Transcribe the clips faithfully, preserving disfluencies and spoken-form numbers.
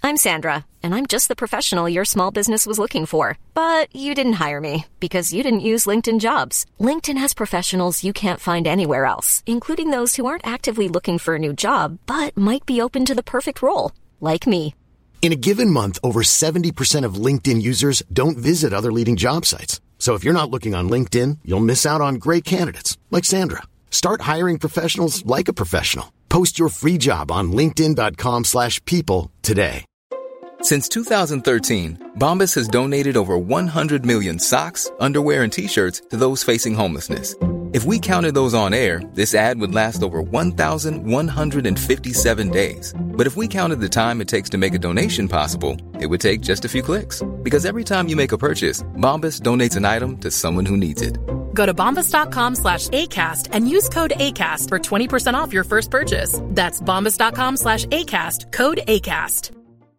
I'm Sandra, and I'm just the professional your small business was looking for. But you didn't hire me because you didn't use LinkedIn Jobs. LinkedIn has professionals you can't find anywhere else, including those who aren't actively looking for a new job, but might be open to the perfect role, like me. In a given month, over seventy percent of LinkedIn users don't visit other leading job sites. So if you're not looking on LinkedIn, you'll miss out on great candidates like Sandra. Start hiring professionals like a professional. Post your free job on linkedin dot com slash people today. Since two thousand thirteen, Bombas has donated over one hundred million socks, underwear, and T-shirts to those facing homelessness. If we counted those on air, this ad would last over one thousand one hundred fifty-seven days. But if we counted the time it takes to make a donation possible, it would take just a few clicks. Because every time you make a purchase, Bombas donates an item to someone who needs it. Go to bombas.com slash ACAST and use code ACAST for twenty percent off your first purchase. That's bombas.com slash ACAST, code ACAST.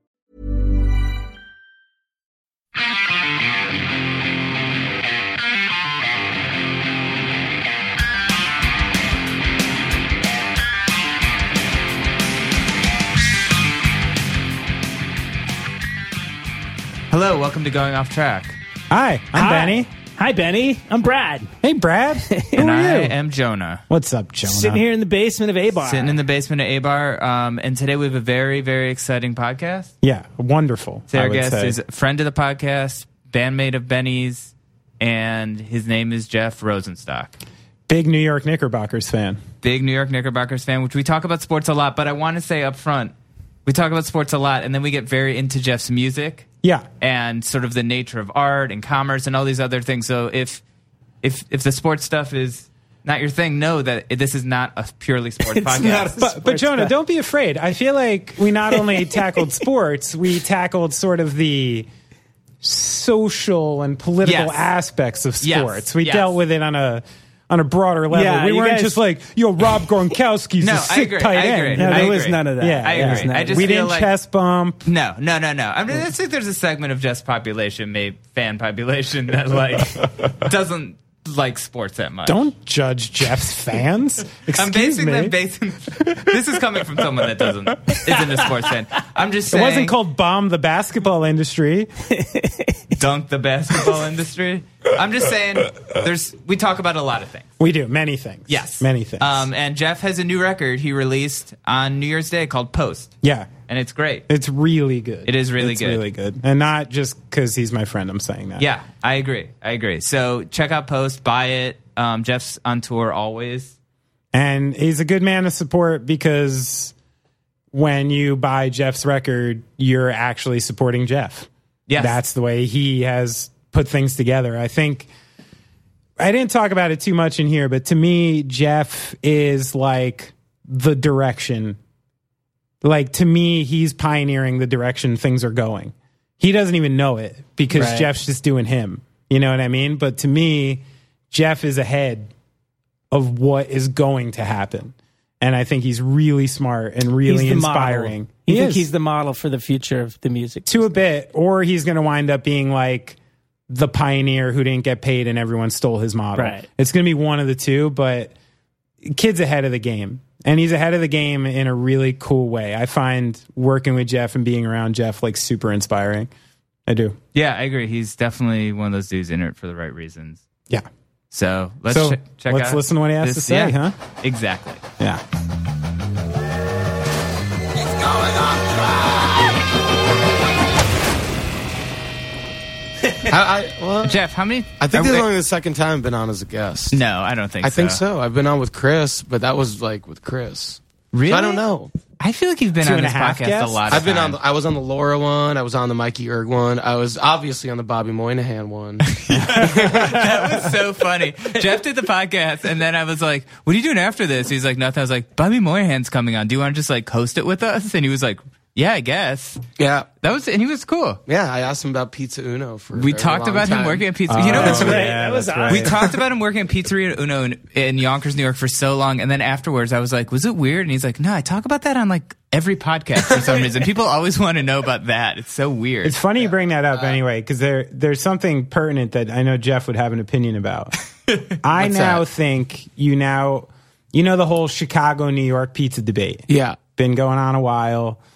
Hello, welcome to Going Off Track. Hi, I'm Hi. Benny. Hi, Benny. I'm Brad. Hey, Brad. Who And are I you? am Jonah. What's up, Jonah? Sitting here in the basement of A-Bar. Sitting in the basement of A-Bar. Um, and today we have a very, very exciting podcast. Yeah, wonderful. So I our would guest say. is a friend of the podcast, bandmate of Benny's, and his name is Jeff Rosenstock. Big New York Knickerbockers fan. Big New York Knickerbockers fan, which we talk about sports a lot, but I want to say up front, we talk about sports a lot, and then we get very into Jeff's music. Yeah. And sort of the nature of art and commerce and all these other things. So if if if the sports stuff is not your thing, know that this is not a purely sports It's podcast. not a- But, but Jonah, don't be afraid. I feel like we not only tackled sports, we tackled sort of the social and political Yes. aspects of Yes. sports. We Yes. dealt with it on a on a broader level. Yeah, we you weren't guys- just like, yo, Rob Gronkowski's No, a I sick agree, tight I end. agree. No, I there was agree. none of that. Yeah, I yeah. agree. I just we feel didn't like, chest bump. No, no, no, no. I mean, I think there's a segment of Jeff's population, maybe fan population, that like doesn't like sports that much. Don't judge Jeff's fans. Excuse I'm basing me. them basing. This is coming from someone that doesn't isn't a sports fan. I'm just It saying. wasn't called bomb the basketball industry. dunk the basketball industry. I'm just saying. There's we talk about a lot of things. We do many things. Yes, many things. Um, and Jeff has a new record he released on New Year's Day called Post. Yeah, and it's great. it's really good. It is really it's good. really good, and not just because he's my friend. I'm saying that. Yeah, I agree. I agree. So check out Post, buy it. Um, Jeff's on tour always. And he's a good man to support because when you buy Jeff's record, you're actually supporting Jeff. Yes. That's the way he has put things together. I think I didn't talk about it too much in here, but to me, Jeff is like the direction. Like, to me, he's pioneering the direction things are going. He doesn't even know it because Right. Jeff's just doing him. You know what I mean? But to me, Jeff is ahead of what is going to happen. And I think he's really smart and really He's the inspiring. model. You He think is. he's the model for the future of the music? To a bit, or he's going to wind up being like the pioneer who didn't get paid and everyone stole his model. Right. It's going to be one of the two, but kid's ahead of the game. And he's ahead of the game in a really cool way. I find working with Jeff and being around Jeff like super inspiring. I do. Yeah, I agree. He's definitely one of those dudes in it for the right reasons. Yeah. So let's So, che- check let's out. listen to what he has this- to say, yeah, huh? Exactly. Yeah. I, I, well, Jeff, how many? I think are this is we- only the second time I've been on as a guest. No, I don't think I so. think so. I've been on with Chris, but that was like with Chris. Really? So I don't know. I feel like you've been Two on and a this half podcast guests? a lot of I've been on. times. The, I was on the Laura one. I was on the Mikey Erg one. I was obviously on the Bobby Moynihan one. That was so funny. Jeff did the podcast, and then I was like, "What are you doing after this?" He's like, "Nothing." I was like, "Bobby Moynihan's coming on. Do you want to just like host it with us?" And he was like, "Yeah, I guess." yeah, That was, and he was cool. yeah. I asked him about Pizza Uno for. a We very talked long about him time. working at Pizza. you know what's Oh, great? yeah, That was that's awesome. We talked about him working at Pizzeria Uno in, in Yonkers, New York for so long. And then afterwards, I was like, was it weird? And he's like, no, I talk about that on like every podcast for some reason. People always want to know about that. It's so weird. It's funny you bring that up anyway, because there there's something pertinent that I know Jeff would have an opinion about. I What's now that? think you now, you know, the whole Chicago, New York pizza debate. Yeah, Been going on a while.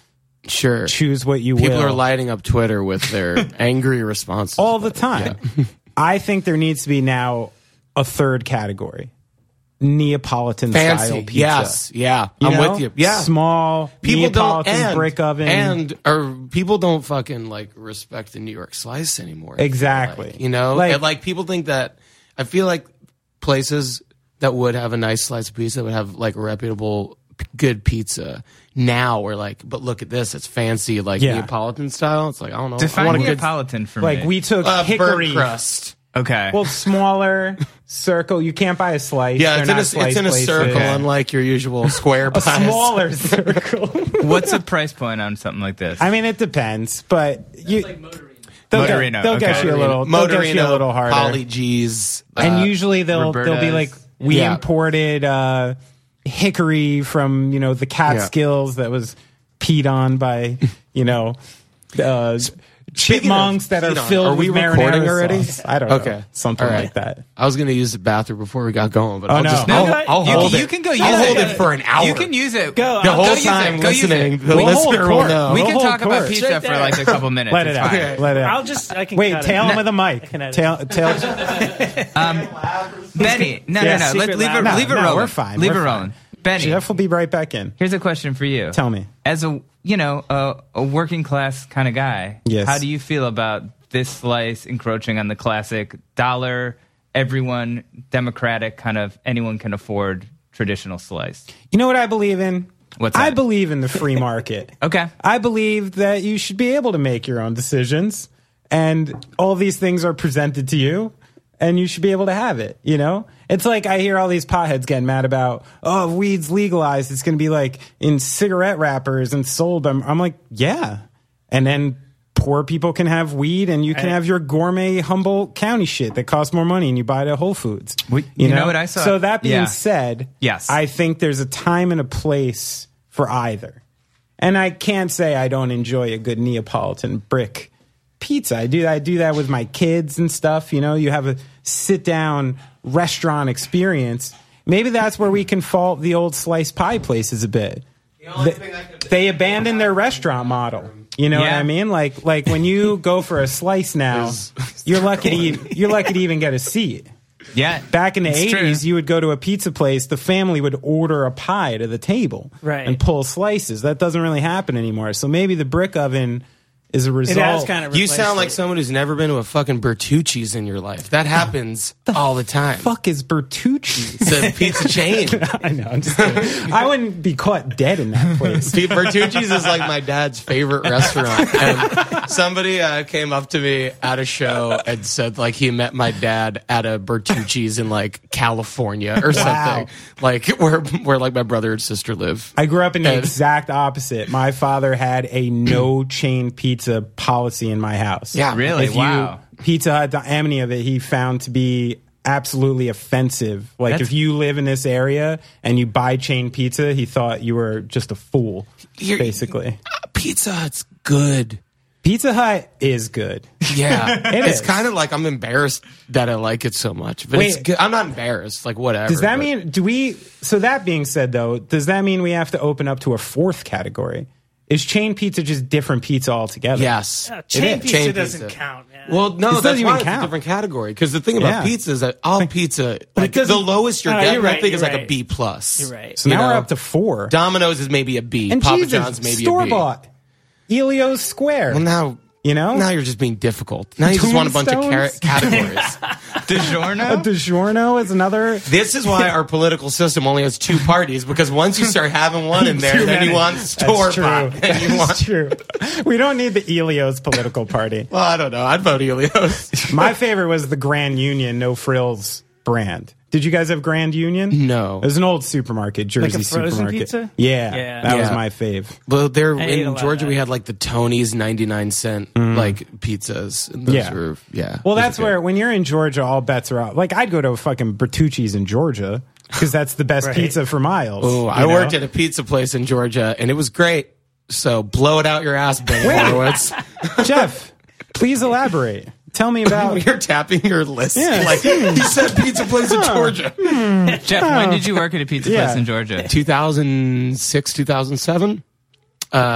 Sure. choose what you People will. are lighting up Twitter with their angry responses. all the time. I think there needs to be now a third category. Neapolitan Fancy. style pizza. Yes. Yeah. You I'm know? with you. Yeah. Small People don't Neapolitan and, brick oven. and or people don't fucking like respect the New York slice anymore. I feel Exactly. like, you know, Like- and like people think that. I feel like places that would have a nice slice of pizza would have like reputable, p- good pizza. Now we're like, but look at this, it's fancy, like Yeah. Neapolitan style. It's like I don't know. I Define want a good Neapolitan for like me. we took uh, hickory. burnt crust. okay. Well, smaller circle. You can't buy a slice. Yeah, They're it's in, a, not it's slice in a places. circle, unlike your usual square A pies. smaller circle. What's the price point on something like this? I mean, it depends, but you. They'll, Motorino, get, they'll get okay. you a little. They'll get you a Motorino, little harder. Polly G's, and uh, usually they'll they'll be Roberta's. like, we Yeah. imported uh, hickory from you know the Catskills that was peed on by you know uh, chipmunks that are peed on, filled are we with recording marinara already? sauce. I don't know. Okay. Something All right. like that. I was going to use the bathroom before we got going, but Oh, I'll no. just No, I'll, no, I'll you, hold can, it. you can go use I'll it. hold it for an hour. You can use it. Go. the I'll whole go use time it. Go use listening. it. The We'll listener hold will court. know. We We'll can hold talk about court. pizza Right for there. like a couple minutes. Let it It's out. fine. Let it out. I'll just. I can Wait, cut tail it. him with a I mic. can edit. Tail, tail. Benny, no, Yeah, no, no. secret Let, leave it, lab. leave it No, no, rolling. we're fine. Leave We're it fine. rolling. Benny, Jeff will be right back in. here's a question for you. Tell me. As a you know a, a working class kind of guy, Yes. how do you feel about this slice encroaching on the classic dollar, everyone democratic kind of anyone can afford traditional slice? You know what I believe in? What's I that? believe in the free market. Okay. I believe that you should be able to make your own decisions, and all these things are presented to you, and you should be able to have it. You know, it's like I hear all these potheads getting mad about, oh, if weed's legalized, it's going to be like in cigarette wrappers and sold. I'm, I'm like, yeah, and then poor people can have weed, and you can have your gourmet Humboldt County shit that costs more money, and you buy it at Whole Foods. We- you know what I saw? So that being Yeah. said, Yes. I think there's a time and a place for either. And I can't say I don't enjoy a good Neapolitan brick pizza. I do I do that with my kids and stuff. You know, you have a sit down restaurant experience. Maybe that's where we can fault the old slice pie places a bit. They, they abandoned their restaurant model. You know what Yeah. I mean? Like like when you go for a slice now, you're lucky to eat, you're lucky to even get a seat. Yeah. Back in the It's eighties, true. you would go to a pizza place, the family would order a pie to the table Right. and pull slices. That doesn't really happen anymore. So maybe the brick oven is a It result. has kind of. You replaced sound like it. someone who's never been to a fucking Bertucci's in your life. That happens all the time. fuck is Bertucci's? It's a pizza chain. I know. I'm just kidding. I wouldn't be caught dead in that place. Pete Bertucci's is like my dad's favorite restaurant. And somebody uh, came up to me at a show and said like he met my dad at a Bertucci's in like California or something. Like where where like my brother and sister live. I grew up in the And- exact opposite. My father had a no chain pizza policy in my house. Yeah. Really? If you, Wow. Pizza Hut, the any of it, he found to be absolutely offensive. Like That's- if you live in this area and you buy chain pizza, he thought you were just a fool. You're- basically, Pizza Hut's good. Pizza Hut is good. Yeah. It it's is. kind of like I'm embarrassed that I like it so much. But Wait. it's good. I'm not embarrassed. Like whatever. Does that but- mean do we? So that being said, though, does that mean we have to open up to a fourth category? Is chain pizza just different pizza altogether? Yes. Uh, chain is. pizza Chain doesn't pizza. count, man. Well, no, This that's doesn't even why it's count. a different category. Because the thing about Yeah. pizza is that all pizza, like the doesn't- lowest you're Oh, getting, you're right, I think, you're is like a right. B plus. You're right. So You now we're know? up to four. Domino's is maybe a B. and Papa Jesus, John's maybe store a B. bought. Elio's Square. Well, now You know? now you're just being difficult. Now you just want a bunch of car- Tombstones? categories. A DiGiorno? DiGiorno is another. This is why our political system only has two parties, because once you start having one in there, Too then many. you want store That's true. bought. And you That's want. true. We don't need the Elio's political party. Well, I don't know. I'd vote Elio's. My favorite was the Grand Union No Frills brand. Did you guys have Grand Union? No. It was an old supermarket, Jersey Like a frozen supermarket. pizza? Yeah, Yeah. that was Yeah. my fave. Well, there I ate a in lot of Georgia, that. we had like the Tony's ninety-nine cent like pizzas. And those Yeah. were, yeah. Well, those that's were good. where when you're in Georgia, all bets are off. Like I'd go to a fucking Bertucci's in Georgia because that's the best Right. pizza for miles. Oh, you I know? worked at a pizza place in Georgia, and it was great. So blow it out your ass, Ben Horowitz. Jeff, please elaborate. Tell me about. You're tapping your list. Yeah. Like he said, pizza place in Georgia. Jeff, when did you work at a pizza Yeah. place in Georgia? two thousand six, two thousand seven. Uh,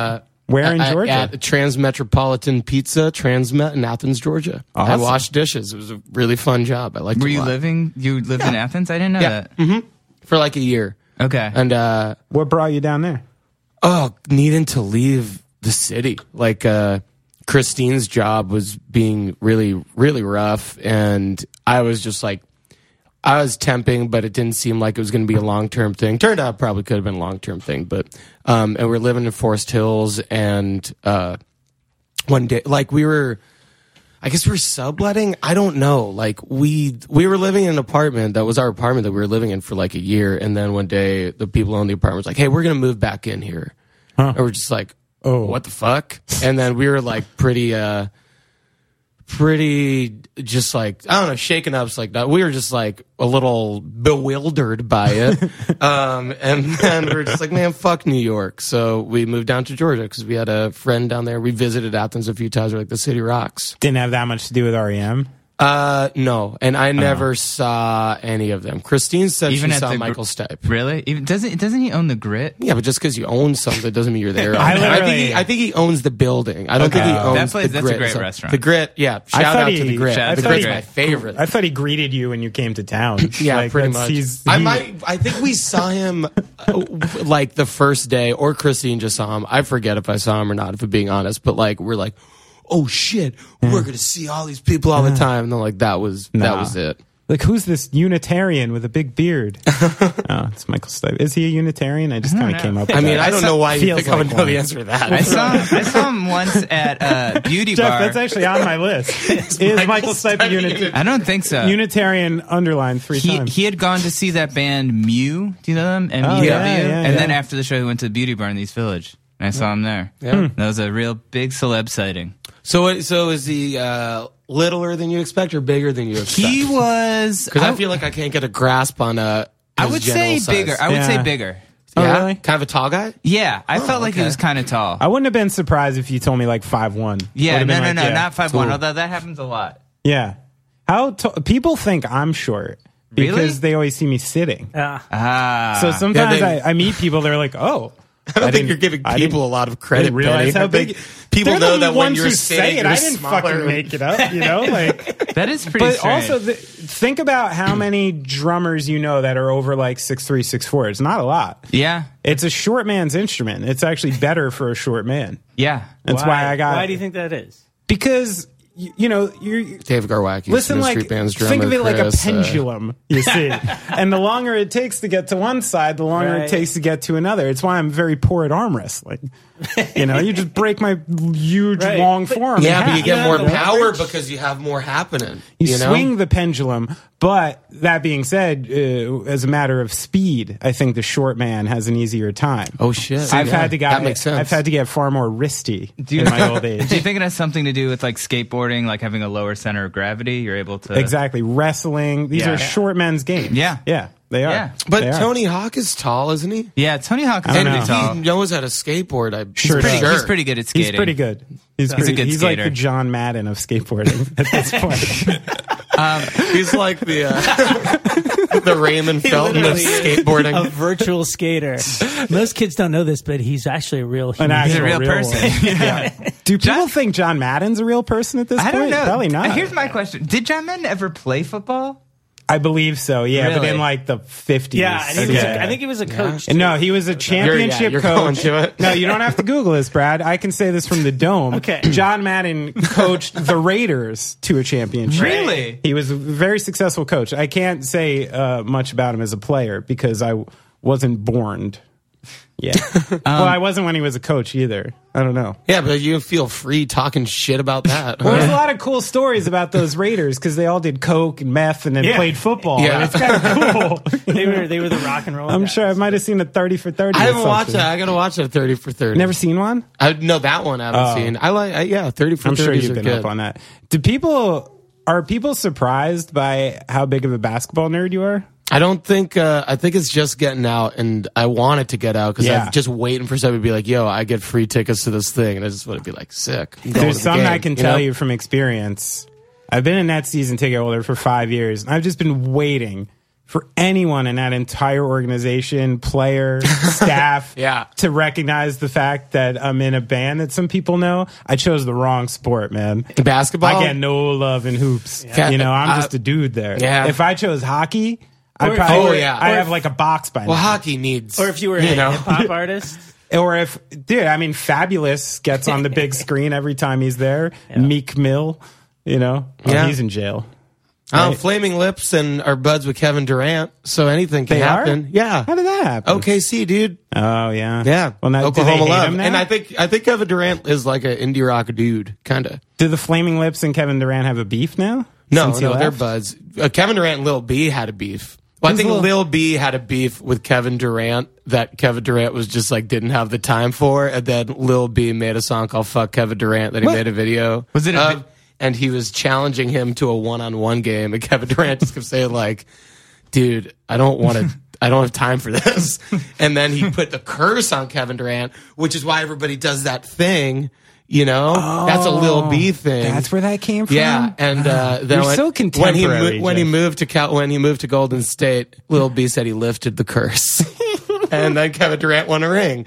Where in at, Georgia? At Transmetropolitan Pizza, Transmet in Athens, Georgia. I Awesome. washed dishes. It was a really fun job. I liked Were it a you lot. living? You lived in Athens? I didn't know Yeah. that. hmm For like a year. Okay. And, uh, What brought you down there? oh, needing to leave the city. Like, uh, Christine's job was being really, really rough. And I was just like, I was temping, but it didn't seem like it was going to be a long-term thing. Turned out it probably could have been a long-term thing. But, um, and we're living in Forest Hills. And, uh, one day, like we were, I guess we were subletting. I don't know. Like we, we were living in an apartment that was our apartment that we were living in for like a year. And then one day the people who owned the apartment was like, hey, we're going to move back in here. Huh. And we're just like, Oh. what the fuck? And then we were like pretty, uh, pretty just like, I don't know, shaken up. Like that. We were just like a little bewildered by it. um, and then we were just like, man, fuck New York. So we moved down to Georgia because we had a friend down there. We visited Athens a few times. We're like, the city rocks. Didn't have that much to do with R E M. Uh, no. And I never saw any of them. Christine said Even she at saw the gr- Michael Stipe. Really? Even doesn't doesn't he own the Grit? Yeah, but just because you own something doesn't mean you're there. I I, think literally- he, I think he owns the building. I don't think he Okay. owns That place- the that's a Grit. great So- restaurant. The Grit, yeah. I Shout thought out he- to the Grit. shout out The to Grit's the my Grit. favorite. I thought he greeted you when you came to town. Yeah, Like, pretty that's- much. he's- I he- might. I think we saw him uh, like the first day, or Christine just saw him. I forget if I saw him or not, if I'm being honest. But like, we're like, oh shit, we're gonna see all these people all the time. And then like that was that Nah. was it. Like, who's this Unitarian with a big beard? Oh, it's Michael Stipe. Is he a Unitarian? I just kind of came up with I mean, that. I don't know why you Feels think I would like know one. the answer to that. I saw I saw him once at a beauty Jeff, bar. that's actually on my list. Is Michael, Michael Stipe, Stipe a Unitarian? I don't think so. Unitarian underlined three he times. he had gone to see that band Mew. Do you know them? M U W. yeah, yeah, and yeah. then after the show, he went to the beauty bar in the East Village. And I saw him there. Yeah. That was a real big celeb sighting. So, what- so is he uh, littler than you expect or bigger than you expect? He was. Because I, feel like I can't get a grasp on uh I his would general say size. bigger. I would Yeah. say bigger. Oh, yeah? really? Kind of a tall guy. Yeah, I felt like he okay. was kind of tall. I wouldn't have been surprised if you told me like five one. yeah, no, no, no, yeah. not five one. Cool. Although that happens a lot. Yeah. How t- people think I'm short because Really? they always see me sitting. Ah. Ah, So sometimes they- I, I meet people, they're like, "Oh, I don't think didn't- you're giving I people a didn't- lot of I credit. didn't realize Benny. how I think big. people They're know the that when ones you're who sitting, say it. you're I didn't smaller. fucking make it up, you know. Like, that is pretty. but strange. also the, think about how many drummers you know that are over like six three, six four. It's not a lot. yeah, It's a short man's instrument. It's actually better for a short man. yeah. That's why, I got. Why do you think that is? Because you, you know you're. Dave Garwacki, Listen, no like Street Band's drummer, think of it like a Chris, uh, pendulum. You see, and the longer it takes to get to one side, the longer Right. it takes to get to another. It's why I'm very poor at arm wrestling. You know, you just break my huge Right. long But- forearm. in yeah, but you half. get Yeah, more the power leverage. because you have more happening. You, You, know? swing the pendulum, but that being said, uh, as a matter of speed, I think the short man has an easier time. Oh shit! I've Yeah, had to get that makes sense. I've had to get far more wristy you- in my old age. Do you think it has something to do with like skateboarding, like having a lower center of gravity? You're able to Exactly, wrestling. These Yeah. are short men's games. Yeah. yeah, they are. Yeah. But They are. Tony Hawk is tall, isn't he? Yeah, Tony Hawk is I don't pretty know. tall. He knows how to skateboard. I Sure He's pretty, does. he's pretty good at skating. He's pretty good. He's, a pretty, good he's like skater. the John Madden of skateboarding at this point. He's like the uh, the Raymond Felton of literally- skateboarding. A virtual skater. Most kids don't know this, but he's actually a real An human. He's a actual real, person. one. yeah. Do people think John Madden's a real person at this I point? don't know. Probably not. Here's my question: did John Madden ever play football? I believe so. Yeah, but Really? in like the fifties. Yeah, and he was Yeah. a, I think he was a coach. And no, he was a championship you're coach. going to it. No, you don't have to Google this, Brad. I can say this from the dome. Okay. John Madden coached the Raiders to a championship. Really? He was a very successful coach. I can't say uh, much about him as a player because I wasn't born. Yeah. well, I wasn't when he was a coach either. I don't know. Yeah, but you feel free talking shit about that. Well, there's a lot of cool stories about those Raiders because they all did coke and meth and then Yeah. played football. Yeah. And it's kind of cool. They were they were the rock and roll. I'm guys. sure I might have seen a thirty for thirty. I or haven't watched something. that. I gotta watch that thirty for thirty. Never seen one? I, no, that one I haven't Oh. seen. I like, I, yeah, thirty for I'm thirty sure you've are been good. up on that. Do people are people surprised by how big of a basketball nerd you are? I don't think. Uh, I think it's just getting out, and I want it to get out because Yeah. I'm just waiting for somebody to be like, "Yo, I get free tickets to this thing," and I just want to be like, "Sick." I'm going to There's the something game, I can tell know? you from experience. I've been a Nets season ticket holder for five years, and I've just been waiting for anyone in that entire organization, player, staff, Yeah. to recognize the fact that I'm in a band that some people know. I chose the wrong sport, man. Basketball? I get no love in hoops. Yeah. You know, I'm Uh, just a dude there. yeah. If I chose hockey, I'd Or- probably oh, yeah. I'd Or have if- like a box by Well, now. hockey needs. Or if you were you a know. hip hop artist. Or if, dude, I mean, Fabulous gets on the big screen every time he's there. Meek Mill, you know, oh, Yeah. he's in jail. Oh, Right. Flaming Lips and are buds with Kevin Durant, so anything can They happen. are? Yeah. How did that happen? O K C, dude. Oh yeah, Yeah. Well, now, Oklahoma do they hate love. him now? And I think I think Kevin Durant is like an indie rock dude, kind of. do the Flaming Lips and Kevin Durant have a beef now? No, Since he no, they're left? buds. Uh, Kevin Durant and Lil B had a beef. Well, I Who's think Lil- Lil B had a beef with Kevin Durant that Kevin Durant was just like didn't have the time for, and then Lil B made a song called "Fuck Kevin Durant" that he What? made a video. Was it a of, vi- and he was challenging him to a one-on-one game, and Kevin Durant just kept saying like, "Dude, I don't want to." I don't have time for this. And then he put the curse on Kevin Durant, which is why everybody does that thing. You know, that's a Lil B thing. That's where that came from. Yeah, and uh, then You're when, so when he contemporary, mo- when he Jeff. moved to Cal- when he moved to Golden State, Lil B said he lifted the curse, and then Kevin Durant won a ring.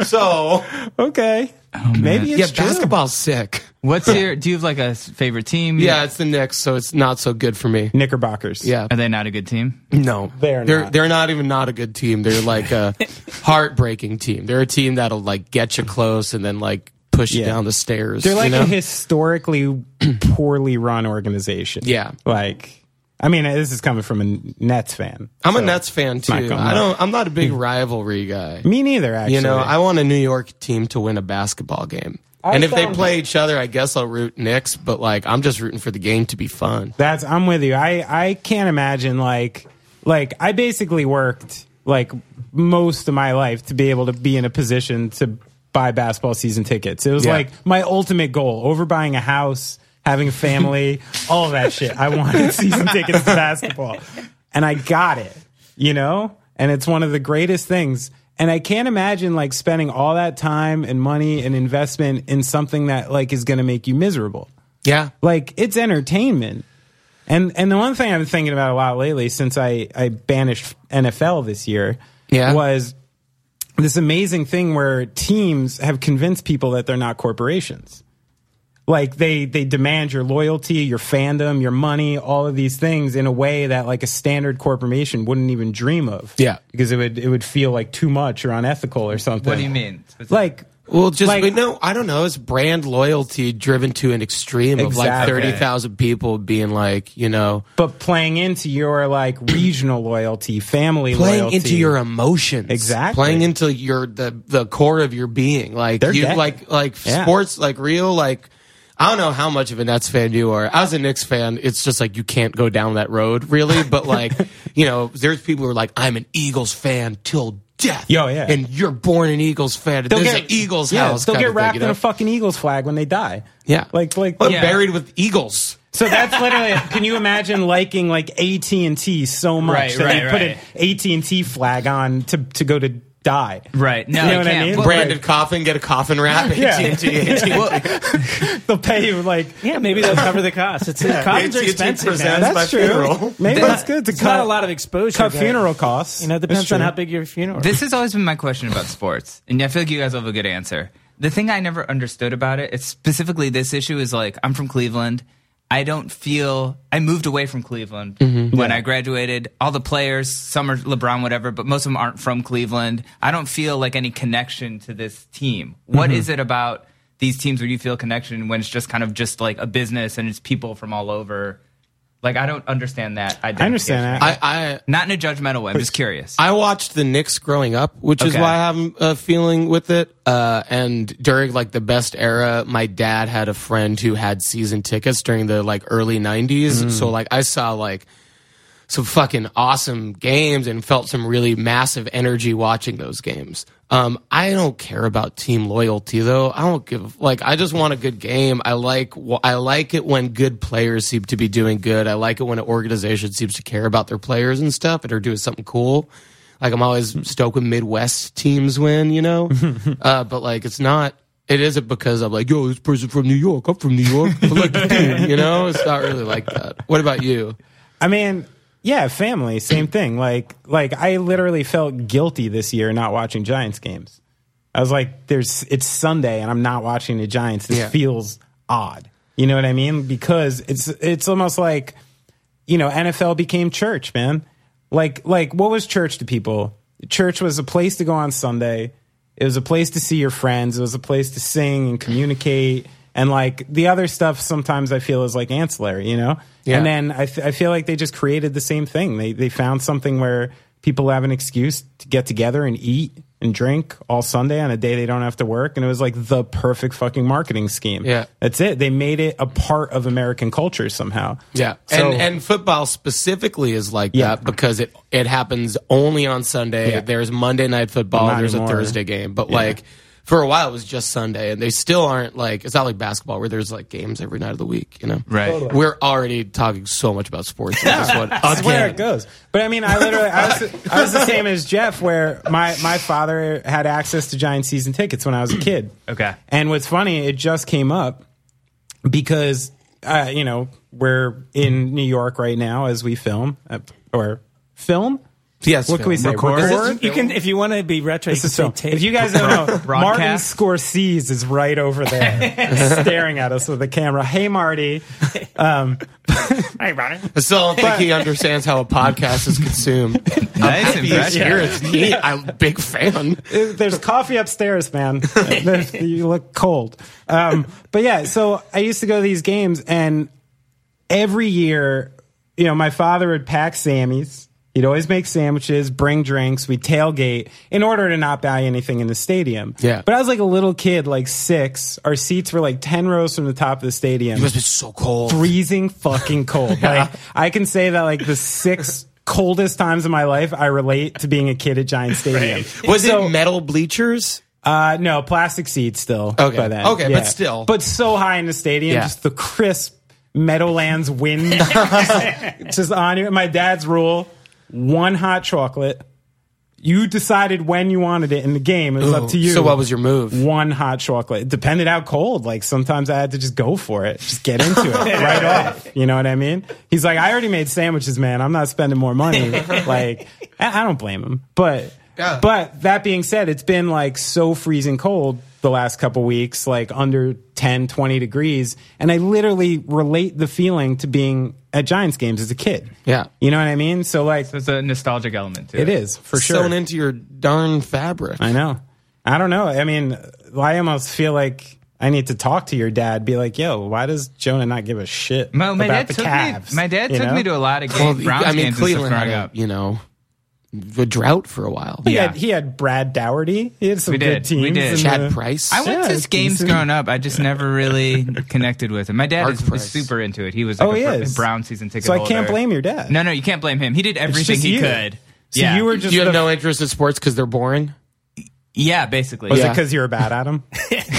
So Okay, maybe it's yeah, true. basketball's sick. What's your? Do you have like a s- favorite team? Yeah, it's the Knicks, so it's not so good for me. Knickerbockers. Yeah, Are they not a good team? no, They're they're not. they're not even not a good team. They're like a heartbreaking team. They're a team that'll like get you close and then like push you Yeah. down the stairs. They're like you know? a historically poorly run organization. Yeah. like I mean, this is coming from a Nets fan. I'm a so Nets fan not too. going I up. don't. I'm not a big rivalry guy. Me neither. Actually, You know, I want a New York team to win a basketball game. I and if they found- play each other, I guess I'll root Knicks, but like I'm just rooting for the game to be fun. That's I'm with you. I I can't imagine like like I basically worked like most of my life to be able to be in a position to buy basketball season tickets. It was Yeah. like my ultimate goal, over buying a house, having a family, all of that shit. I wanted season tickets to basketball. And I got it, you know? And it's one of the greatest things. And I can't imagine like spending all that time and money and investment in something that like is going to make you miserable. Yeah. Like it's entertainment. And and the one thing I've been thinking about a lot lately since I, I banished N F L this year Yeah. was this amazing thing where teams have convinced people that they're not corporations. Like they they demand your loyalty, your fandom, your money, all of these things in a way that like a standard corporation wouldn't even dream of. Yeah. Because it would it would feel like too much or unethical or something. What do you mean? Like Well, just Like- wait, no, I don't know. It's brand loyalty driven to an extreme of like Exactly. thirty thousand people being like, you know, but playing into your like regional loyalty, family playing loyalty. into your emotions. Exactly. Playing into your the the core of your being. Like They're you dead. like like Yeah. sports like real like I don't know how much of a Nets fan you are. I was a Knicks fan. It's just like you can't go down that road really, but like, you know, there's people who are like I'm an Eagles fan till death. Yo, yeah. And you're born an Eagles fan. They'll This is get an Eagles yeah, house. They'll kind get of wrapped thing, you in know? a fucking Eagles flag when they die. Yeah. Like like I'm Yeah. buried with Eagles. So that's literally. Can you imagine liking like A T and T so much Right, that right, they put right. an A T and T flag on to to go to die? Right. No, You know you what I can't. mean? Well, Branded coffin, get a coffin wrap. Yeah. A T and T, A T and T. They'll pay you like. Yeah, maybe they'll cover the cost. It's coffins are A T and T expensive. presents Man. my That's true. funeral. Maybe that's good to It's cut not a lot of exposure. cut but, funeral costs. You know, it That's depends on true. how big your funeral is. This has always been my question about sports, and I feel like you guys will have a good answer. The thing I never understood about it, it's specifically this issue, is like I'm from Cleveland. I don't feel I moved away from Cleveland when I graduated. All the players, some are LeBron, whatever, but most of them aren't from Cleveland. I don't feel like any connection to this team. What is it about these teams where you feel connection when it's just kind of just like a business and it's people from all over? Like I don't understand that. I understand that. I, I Not in a judgmental way. I'm just curious. I watched the Knicks growing up, which is Okay. why I have a feeling with it. Uh, and during like the best era, my dad had a friend who had season tickets during the like early nineties. So like I saw like some fucking awesome games and felt some really massive energy watching those games. Um, I don't care about team loyalty though. I don't give like I just want a good game. I like I like it when good players seem to be doing good. I like it when an organization seems to care about their players and stuff and are doing something cool. Like I'm always stoked when Midwest teams win, you know. uh, but like it's not. It isn't because I'm like, yo, this person from New York. I'm from New York. I like the team, you know. It's not really like that. What about you? I mean, Yeah, family, same thing. Like, like I literally felt guilty this year not watching Giants games. I was like, "There's it's Sunday and I'm not watching the Giants. This Yeah. feels odd." You know what I mean? Because it's it's almost like, you know, N F L became church, man. Like, like what was church to people? Church was a place to go on Sunday. It was a place to see your friends. It was a place to sing and communicate. And like the other stuff, sometimes I feel is like ancillary, you know. Yeah. And then I, th- I feel like they just created the same thing. They they found something where people have an excuse to get together and eat and drink all Sunday on a day they don't have to work. And it was like the perfect fucking marketing scheme. Yeah. That's it. They made it a part of American culture somehow. Yeah. So- and and football specifically is like Yeah. that because it, it happens only on Sunday. Yeah. There's Monday Night Football. Not There's anymore. a Thursday game. But Yeah. like for a while it was just Sunday, and they still aren't like, it's not like basketball where there's like games every night of the week, you know? Right. Totally. We're already talking so much about sports. At this one. That's where it goes. But I mean, I literally, I was, I was the same as Jeff, where my, my father had access to Giant season tickets when I was a kid. Okay. And what's funny, it just came up because, uh, you know, we're in New York right now as we film, uh, or film? Yes. What can we say? Record? Record? You can, if you want to be retro, you This can is say film. tape. If you guys don't know, Martin Broadcast? Scorsese is right over there, staring at us with a camera. Hey, Marty. Um, Hey, Ronnie. I still don't think he understands how a podcast is consumed. Nice He's impression. here. It's neat. I'm a big fan. There's coffee upstairs, man. There's- you look cold. Um, but yeah, so I used to go to these games, and every year, you know, my father would pack Sammys. He'd always make sandwiches, bring drinks. We'd tailgate in order to not buy anything in the stadium. Yeah. But I was like a little kid, like six. Our seats were like ten rows from the top of the stadium. It must be so cold. Freezing fucking cold. Like, I can say that like the six coldest times of my life, I relate to being a kid at Giant Stadium. Was So- it metal bleachers? Uh, no, plastic seats still. Okay. By then. Okay, but Yeah. still. But so high in the stadium, Yeah. just the crisp Meadowlands wind just, just on you. My dad's rule, one hot chocolate. You decided when you wanted it in the game. It was up to you. So what was your move? One hot chocolate. It depended how cold. Like sometimes I had to just go for it. Just get into it right off. You know what I mean? He's like, I already made sandwiches, man. I'm not spending more money. Like, I I don't blame him. But Yeah. but that being said, it's been like so freezing cold the last couple weeks, like under ten, twenty degrees. And I literally relate the feeling to being at Giants games as a kid. Yeah. You know what I mean? So like, There's a nostalgic element to it it. is for sure. Sewn into your darn fabric. I know. I don't know. I mean, I almost feel like I need to talk to your dad. Be like, yo, why does Jonah not give a shit My, my about dad the took Cavs? me. My dad you took know? me to a lot of Well, games, Browns I mean, games Cleveland and had stuff growing a, up. you know, a drought for a while. He, Yeah. had, he had Brad Dougherty. He had some We good did. teams. We did. in Chad the- Price. I went Yeah, to it's games decent. growing up. I just never really connected with him. My dad Mark is, Price. was super into it. He was like Oh, a he Br- is. Brown season ticket So I holder. can't blame your dad. No, no, you can't blame him. He did It's everything just he you. could. So yeah. you were just you have the- no interest in sports because they're boring? yeah, basically. Was it Yeah. because you were bad at him?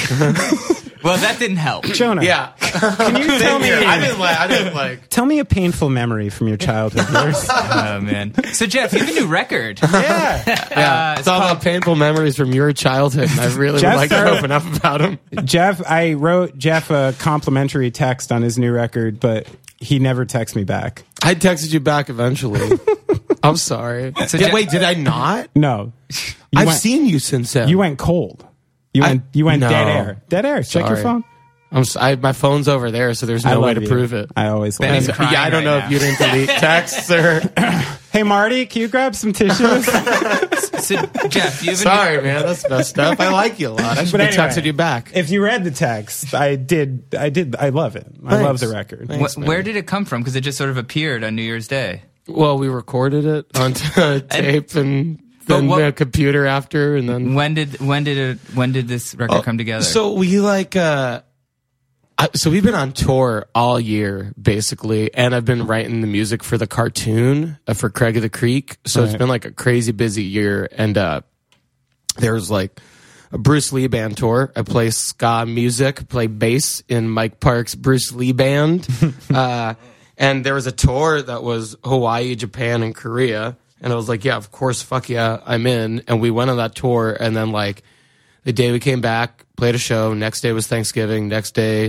Well, that didn't help. Jonah, Yeah. can you tell me? I didn't like, I didn't like. Tell me a painful memory from your childhood years. Oh man. So Jeff, you have a new record. yeah. Yeah. Uh, it's all about painful memories from your childhood, and I really Jeff would like started- to open up about them. Jeff, I wrote Jeff a complimentary text on his new record, but he never texted me back. I texted you back eventually. I'm sorry. So Did- Jeff- wait, did I not? No. You I've went, seen you since then. You went cold. You I- went, you went no. dead air. Dead air. Check your Sorry. phone. I'm s I, my phone's over there, so there's I no way love to you. prove it. I always love Benny's you. crying yeah, I don't right know now. if you didn't delete texts or. Hey, Marty, can you grab some tissues? So Jeff, you have a Sorry, man, that's messed up. I like you a lot. I should But have anyway, texted you back. If you read the text, I did. I did. I love it. I love the record. new, Thanks, wh- man. where did it come from? Because it just sort of appeared on New Year's Day. Well, we recorded it on t- tape and But then what- the computer after, and then When did when did it when did this record come together? So we like, uh, I, so we've been on tour all year basically, and I've been writing the music for the cartoon uh, for Craig of the Creek. So it's Right. been like a crazy busy year, and uh, there's like a Bruce Lee band tour. I play ska music, play bass in Mike Park's Bruce Lee band, uh, and there was a tour that was Hawaii, Japan, and Korea. And I was like, yeah, of course, fuck yeah, I'm in. And we went on that tour, and then like the day we came back, played a show. Next day was Thanksgiving. Next day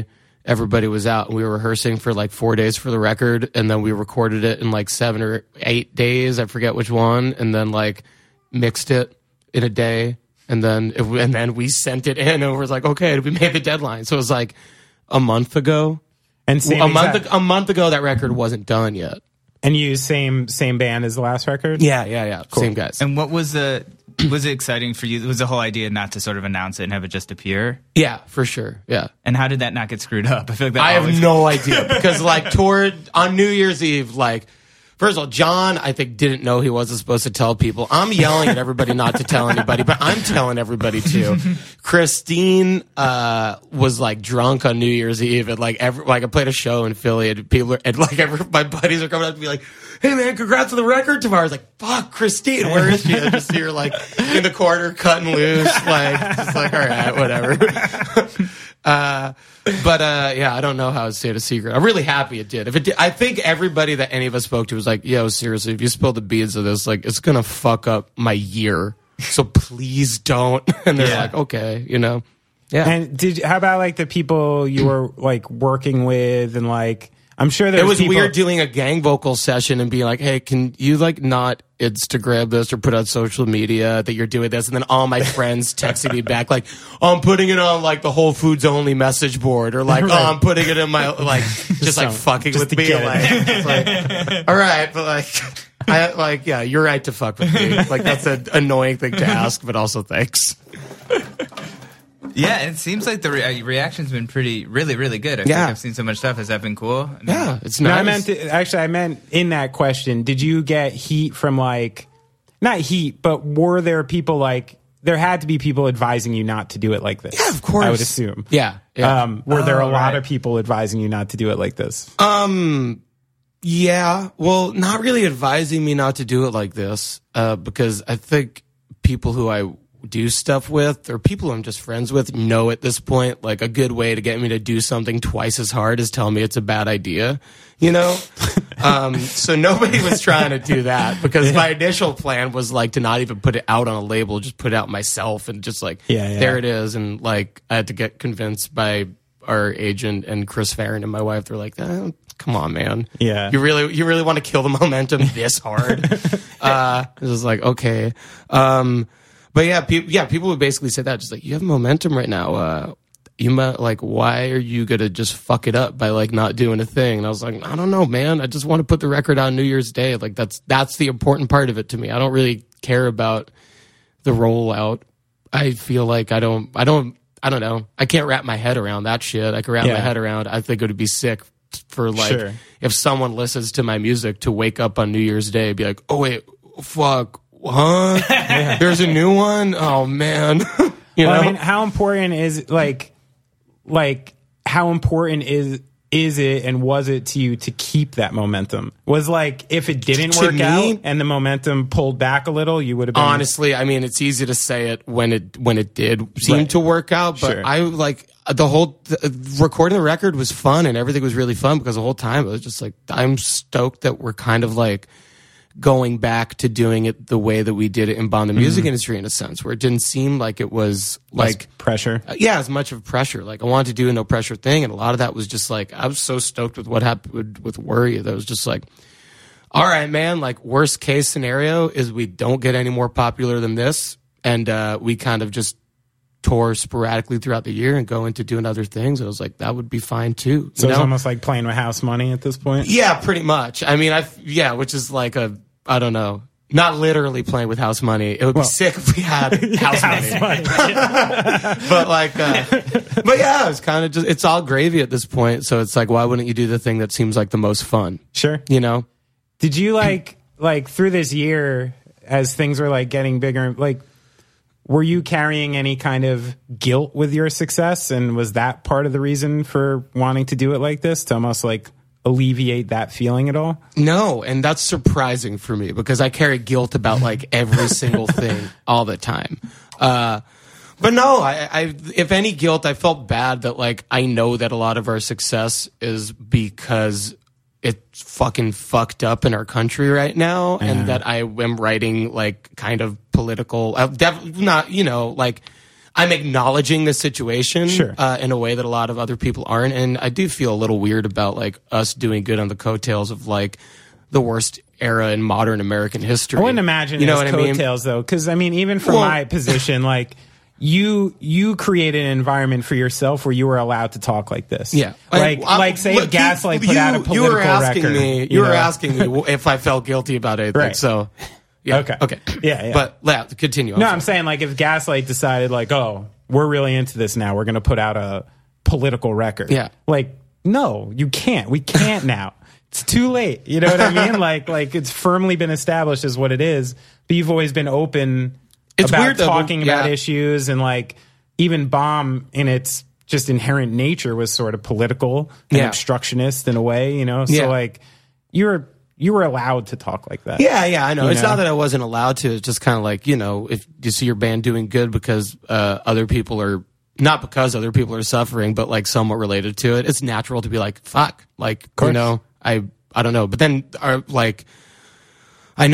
everybody was out, and we were rehearsing for like four days for the record, and then we recorded it in like seven or eight days. I forget which one, and then like mixed it in a day, and then it, and then we sent it in, and it was like, okay, we made the deadline. So it was like a month ago, and same a month exact- a month ago that record wasn't done yet. And you same same band as the last record? Yeah, yeah, yeah. Cool. Same guys. And what was the was it exciting for you? Was the whole idea not to sort of announce it and have it just appear? Yeah, for sure. Yeah. And how did that not get screwed up? I feel like that I always- have no idea because like toward on New Year's Eve, like first of all, John I think didn't know he wasn't supposed to tell people. I'm yelling at everybody not to tell anybody, but I'm telling everybody too. Christine uh, was like drunk on New Year's Eve, and like every like I played a show in Philly, and people are, and like every, my buddies are coming up to me like, "Hey man, congrats on the record tomorrow." I was like, "Fuck, Christine, where is she?" I just see her like in the corner cutting loose, like just like all right, whatever. uh, but uh, yeah, I don't know how it stayed a secret. I'm really happy it did. If it did, I think everybody that any of us spoke to was like, "Yo, seriously, if you spill the beans of this, like it's gonna fuck up my year. So please don't." And they're Yeah. like, "Okay, you know." Yeah. And did how about like the people you were like working with, and like I'm sure there It was people- weird doing a gang vocal session and being like, "Hey, can you like not Instagram this or put on social media that you're doing this?" And then all my friends texting me back like, "Oh, I'm putting it on like the Whole Foods only message board," or like, "Oh, I'm putting it in my like just like So, fucking just with to me." get Like, it. it's like, all right, but like, I like, yeah, you're right to fuck with me. Like that's an annoying thing to ask, but also thanks. Yeah, and it seems like the re- reaction's been pretty, really, really good. I Yeah. think I've seen so much stuff. Has that been cool? I mean, Yeah, it's No, nice. I meant to, actually, I meant in that question. Did you get heat from like, not heat, but were there people like there had to be people advising you not to do it like this? Yeah, of course. I would assume. Yeah, yeah. Um, were there a Oh, lot right. of people advising you not to do it like this? Um, yeah. Well, not really advising me not to do it like this, uh, because I think people who I do stuff with or people I'm just friends with know at this point, like a good way to get me to do something twice as hard is tell me it's a bad idea, you know? um, so nobody was trying to do that because my initial plan was like to not even put it out on a label, just put it out myself and just like, Yeah, yeah. there it is. And like, I had to get convinced by our agent and Chris Farron and my wife. They're like, oh, come on, man. Yeah. You really, you really want to kill the momentum this hard? uh, it was like, okay. Um, but yeah, people, yeah, people would basically say that, just like, you have momentum right now. Uh, you might like, why are you gonna just fuck it up by like not doing a thing? And I was like, I don't know, man. I just want to put the record on New Year's Day. Like that's that's the important part of it to me. I don't really care about the rollout. I feel like I don't, I don't, I don't know. I can't wrap my head around that shit. I can wrap Yeah. my head around. I think it would be sick for like Sure. if someone listens to my music to wake up on New Year's Day and be like, oh wait, fuck, huh? There's a new one. Oh man, you Well, know. I mean, how important is like, like how important is is it and was it to you to keep that momentum? Was like if it didn't To work me? out and the momentum pulled back a little, you would have been Honestly, I mean, it's easy to say it when it when it did seem Right. to work out, but Sure. I like the whole the, recording the record was fun and everything was really fun because the whole time it was just like I'm stoked that we're kind of like going back to doing it the way that we did it in Bomb the music industry in a sense, where it didn't seem like it was less like pressure. Uh, yeah, as much of pressure. Like I wanted to do a no pressure thing, and a lot of that was just like I was so stoked with what happened with, with Worry that was just like, all right, man. Like worst case scenario is we don't get any more popular than this, and uh, we kind of just tour sporadically throughout the year and go into doing other things. I was like, that would be fine too. So you it's know? almost like playing with house money at this point. Yeah, pretty much. I mean, I yeah, which is like a I don't know. Not literally playing with house money. It would be Well, sick if we had house, money. but like, uh, but yeah, it's kind of just, it's all gravy at this point. So it's like, why wouldn't you do the thing that seems like the most fun? Sure. You know? Did you like like through this year as things were like getting bigger, like were you carrying any kind of guilt with your success, and was that part of the reason for wanting to do it like this, to almost like alleviate that feeling at all? No. And that's surprising for me because I carry guilt about like every single thing all the time. Uh, but no, I, I, if any guilt, I felt bad that like, I know that a lot of our success is because it's fucking fucked up in our country right now. And that I am writing like kind of political, uh, def- not, you know, like, I'm acknowledging the situation Sure. uh, in a way that a lot of other people aren't. And I do feel a little weird about like us doing good on the coattails of like the worst era in modern American history. I wouldn't imagine you know it as what I mean? coattails though, because I mean, even from Well- my position, like you you created an environment for yourself where you were allowed to talk like this. Yeah, like I- like say look, if Gaslight you, put out a you- political You were asking record. me. You, were know? asking me if I felt guilty about anything. Right. So, yeah. Okay. Okay. Yeah, yeah. But yeah, continue. No, sorry. I'm saying like if Gaslight decided like, oh, we're really into this now, we're going to put out a political record. Yeah. Like, no, you can't. We can't now. It's too late. You know what I mean? Like, like it's firmly been established as what it is. But you've always been open It's about weird, though, talking but- about yeah. issues, and like even Bomb in its just inherent nature was sort of political and Yeah. obstructionist in a way. You know, so Yeah. like you were you were allowed to talk like that. Yeah, yeah, I know. You It's know? not that I wasn't allowed to. It's just kind of like, you know, if you see your band doing good because uh, other people are, not because other people are suffering, but like somewhat related to it, it's natural to be like, fuck. Like, you course. know, I I don't know. But then, are like, I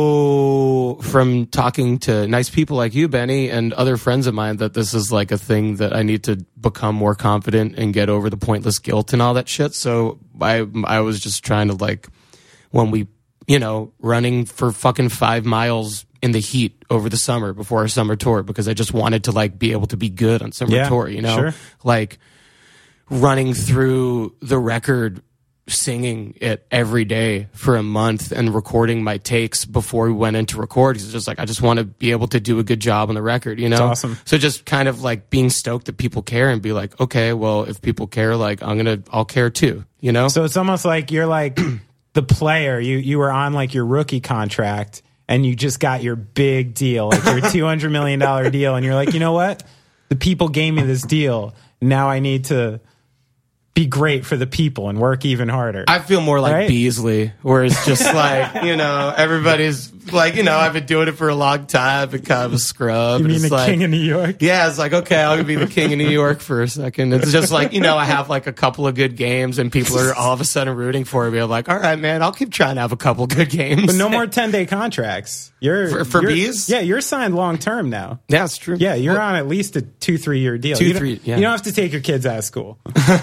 know from talking to nice people like you, Benny, and other friends of mine that this is like a thing that I need to become more confident and get over the pointless guilt and all that shit. So I I was just trying to like, when we, you know, running for fucking five miles in the heat over the summer before our summer tour, because I just wanted to like be able to be good on summer Yeah, tour, you know, sure. like running through the record, singing it every day for a month and recording my takes before we went into record. It's just like, I just want to be able to do a good job on the record, you know? That's awesome. So just kind of like being stoked that people care and be like, okay, well, if people care, like I'm going to, I'll care too, you know? So it's almost like you're like the player. You you were on like your rookie contract and you just got your big deal, like your two hundred million dollars deal. And you're like, you know what? The people gave me this deal. Now I need to be great for the people and work even harder. I feel more like Right? Beasley, where it's just like, you know, everybody's like, you know, I've been doing it for a long time, I've been kind of a scrub. you and mean it's the like, king of New York? yeah, it's like, okay, I'll be the king of New York for a second. It's just like, you know, I have like a couple of good games and people are all of a sudden rooting for me. I'm like, all right, man, I'll keep trying to have a couple good games. But no more ten-day contracts. You're For- for you're- bees? Yeah, you're signed long term now. Yeah, it's true. Yeah, you're on at least a two, three year deal. Two, you don't- three, yeah. You don't have to take your kids out of school.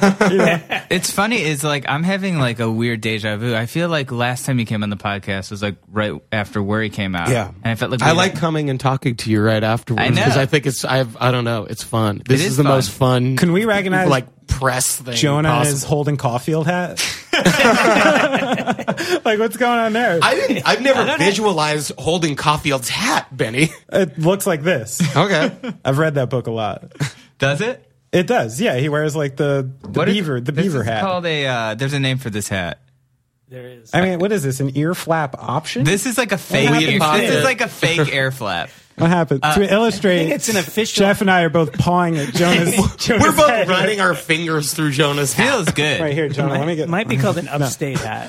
It's funny is like I'm having like a weird deja vu. I feel like last time you came on the podcast was like right after Worry came out. Yeah. And I felt like I we- like coming and talking to you right afterwards I know. because I think it's I've I don't know it's fun. This It is, is the fun. most fun. Can we recognize like press thing? Jonah possible. is holding Caulfield hat? Like, what's going on there? I didn't. I've never visualized holding Caulfield's hat, Benny. It looks like this. Okay. I've read that book a lot. Does it? It does. Yeah, he wears like the, the What is- beaver, the this beaver is hat. Called a. Uh, there's a name for this hat. There is. I mean, what is this? An ear flap option? This is like a fake. happened Ear, to this it? is like a fake air flap. what happened? to illustrate, I think it's an official- Jeff and I are both pawing at Jonah's. Jonah's We're both head. running our fingers through Jonah's hat. Feels good. Right here, Jonah. Let me It get. might be called an upstate hat.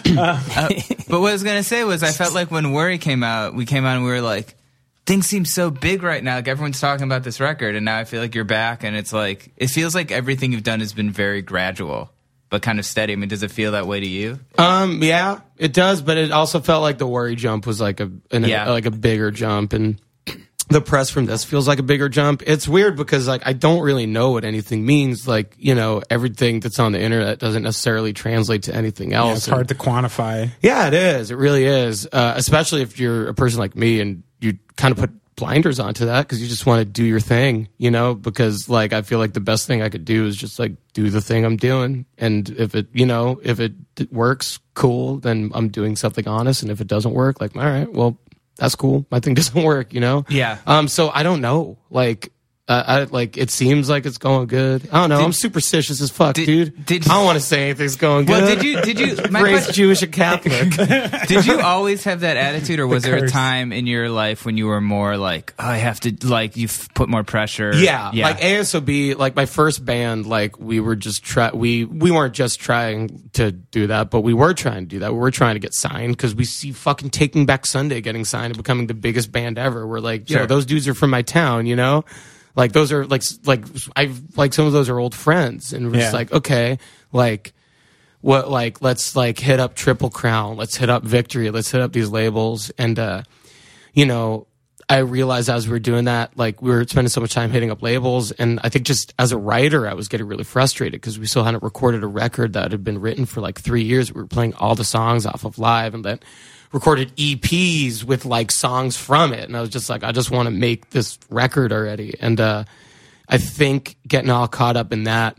But what I was gonna say was, I felt like when Worry came out, we came out and we were like, things seem so big right now. Like everyone's talking about this record, and now I feel like you're back, and it's like it feels like everything you've done has been very gradual, but kind of steady. I mean, does it feel that way to you? Um. Yeah, it does, but it also felt like the Worry jump was like a, an, Yeah. a like a bigger jump, and the press from this feels like a bigger jump. It's weird because like I don't really know what anything means. Like, you know, everything that's on the internet doesn't necessarily translate to anything else. Yeah, it's hard to quantify. Yeah, it is. It really is. Uh, especially if you're a person like me and you kind of put blinders onto that because you just want to do your thing, you know, because like I feel like the best thing I could do is just like do the thing I'm doing. And if it, you know, if it d- works, cool, then I'm doing something honest. And if it doesn't work, like, all right, well, that's cool. My thing doesn't work, you know? Yeah. Um, so I don't know. Like, uh, I like it seems like it's going good. I don't know. Did- I'm superstitious as fuck, did- dude. did- I don't want to say anything's going good. Well, did you? Did you? My Raised question- Jewish and Catholic. Did you always have that attitude, or was there a curse. time in your life when you were more like, oh, I have to, like, you've put more pressure? Yeah, like A S O B, like my first band, like we were just try we we weren't just trying to do that, but we were trying to do that. We were trying to get signed because we see fucking Taking Back Sunday getting signed and becoming the biggest band ever. We're like, you Sure. know, those dudes are from my town, you know, like those are like like I've like some of those are old friends, and we're just Yeah. like, okay, like. What like let's like hit up Triple Crown, let's hit up Victory, let's hit up these labels, and uh, you know. I realized as we were doing that, like we were spending so much time hitting up labels, and I think just as a writer, I was getting really frustrated because we still hadn't recorded a record that had been written for like three years. We were playing all the songs off of Live, and then recorded E Ps with like songs from it, and I was just like, I just want to make this record already. And uh, I think getting all caught up in that,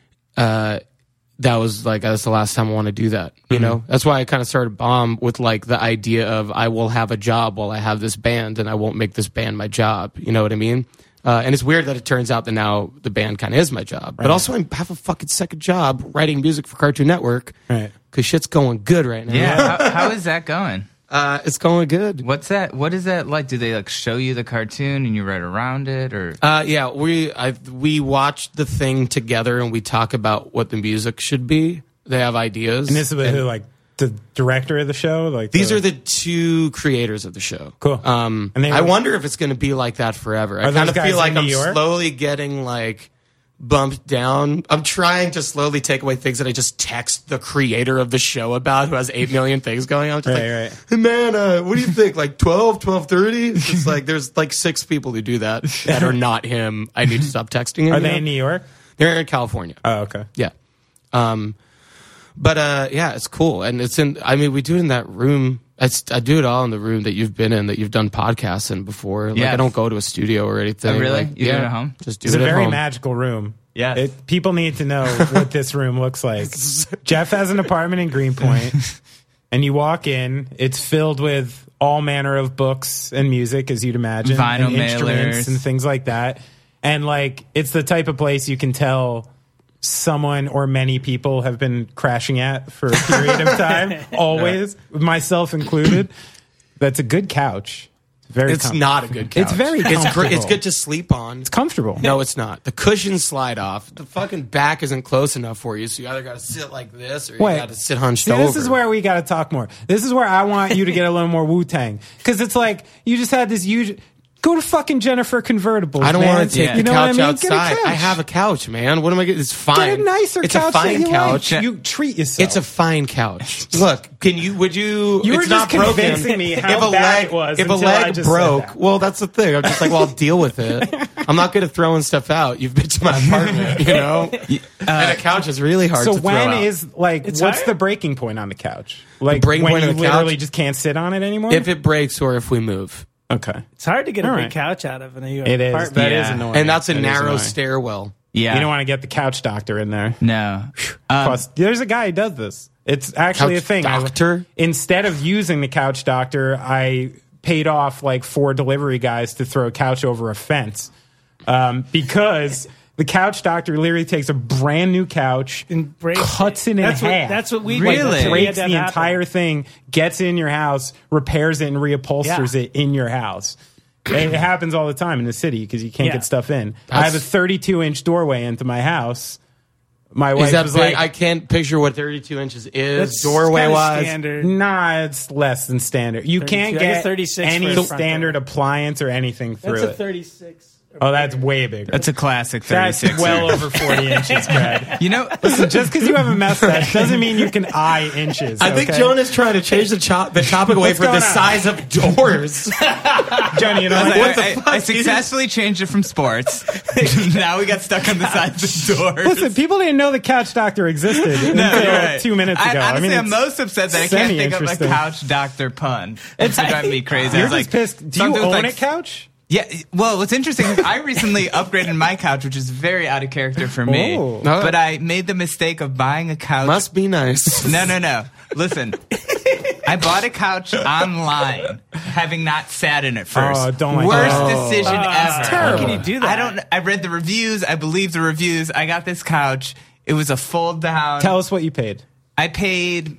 uh, that was like, that's the last time I want to do that. You mm-hmm. know, that's why I kind of started Bomb with like the idea of I will have a job while I have this band, and I won't make this band my job. You know what I mean? Uh, and it's weird that it turns out that now the band kind of is my job, right. But also I have a fucking second job writing music for Cartoon Network, right? Because shit's going good right now. Yeah, how, how is that going? Uh, it's going good. What's that? What is that like? Do they like show you the cartoon and you write around it, or? Uh, yeah, we I, we watch the thing together and we talk about what the music should be. They have ideas. And this is who, like the director of the show. Like these the... are the two creators of the show. Cool. Um, and they I were... wonder if it's going to be like that forever. Are I kind of guys feel like in I'm New York? slowly getting like bumped down. I'm trying to slowly take away things that I just text the creator of the show about, who has eight million things going on. I'm just right, like, right. Hey man, uh, what do you think? Like twelve, twelve thirty? It's like there's like six people who do that that are not him. I need to stop texting him. Are they know? in New York? They're in California. Oh, okay. Yeah. Um, but uh, yeah, it's cool, and it's in. I mean, we do it in that room. It's, I do it all in the room that you've been in, that you've done podcasts in before. Like, yes. I don't go to a studio or anything. Oh, really? Like, you yeah, do it at home? Just do it's it a at very home. magical room. Yeah. It, people need to know what this room looks like. Jeff has an apartment in Greenpoint, and you walk in. It's filled with all manner of books and music, as you'd imagine, vinyl and instruments mailers and things like that. And like, it's the type of place you can tell someone or many people have been crashing at for a period of time, always, myself included. That's a good couch. It's very. It's com- not a good couch. It's very. It's comfortable. great. It's good to sleep on. It's comfortable. No, it's not. The cushions slide off. The fucking back isn't close enough for you, so you either got to sit like this or you Wait. got to sit hunched See, over. this is where we got to talk more. This is where I want you to get a little more Wu-Tang, because it's like you just had this huge. Go to fucking Jennifer Convertibles. I don't man. want to take Yeah. the You know couch what I mean? Get a outside. couch. I have a couch, man. What am I getting? It's fine. Get a nicer it's couch a fine that you couch. like. You treat yourself. It's a fine couch. Look, can you? Would you? You were it's just not broken. convincing me how if a bad leg, it was If a until I leg just said broke, that. well, that's the thing. I'm just like, well, I'll deal with it. I'm not good at throwing stuff out. You've been to my apartment, you know. and a couch is really hard So to throw when out. is like It's what's hard. the breaking point on the couch? Like breaking when point you on the literally couch? just can't sit on it anymore. if it breaks or if we move? Okay, It's hard to get a All big right. couch out of in a New York it is. apartment. That is Yeah. annoying, And that's a That is narrow annoying. stairwell. Yeah. You don't want to get the couch doctor in there. No. Um, Plus, there's a guy who does this. It's actually Couch a thing. I- doctor? instead of using the couch doctor, I paid off like four delivery guys to throw a couch over a fence um, because the couch doctor literally takes a brand new couch And breaks cuts it. it in That's what- half. that's what we- Really? Like, We had breaks that the happen. entire thing, gets in your house, repairs it, and reupholsters Yeah. it in your house. It happens all the time in the city because you can't Yeah. get stuff in. I have a thirty-two inch doorway into my house. My wife Is that was big? like, I can't picture what thirty-two inches is That's doorway kinda wise. standard. Nah, it's less than standard. You can't thirty-two. I guess get thirty-six for any a front standard door. appliance or anything through That's a it. thirty-six. Oh, that's way bigger. That's a classic That's thirty-six. well over forty inches, Brad. You know, Listen, just because you have a mustache doesn't mean you can eye inches. I think okay? Jonah's trying to change the, cho- the topic away What's from the going on? size of doors. Johnny, you know I, what? I- I- I successfully changed it from sports. Now we got stuck on the sides of doors. Listen, people didn't know the couch doctor existed until you're right. two minutes ago. I, I, honestly, mean, I'm it's most upset that I can't think of a semi-interesting. couch doctor pun. It's driving me crazy. I You're was just like, pissed. Do you something with, own like, a couch? Yeah. Well, what's interesting is I recently upgraded my couch, which is very out of character for me. Oh. But I made the mistake of buying a couch. Must be nice. No, no, no. Listen. I bought a couch online, having not sat in it first. Oh, don't like Worst that. decision Oh, ever. terrible. How can you do that? I don't. I read the reviews. I believe the reviews. I got this couch. It was a fold down. Tell us what you paid. I paid.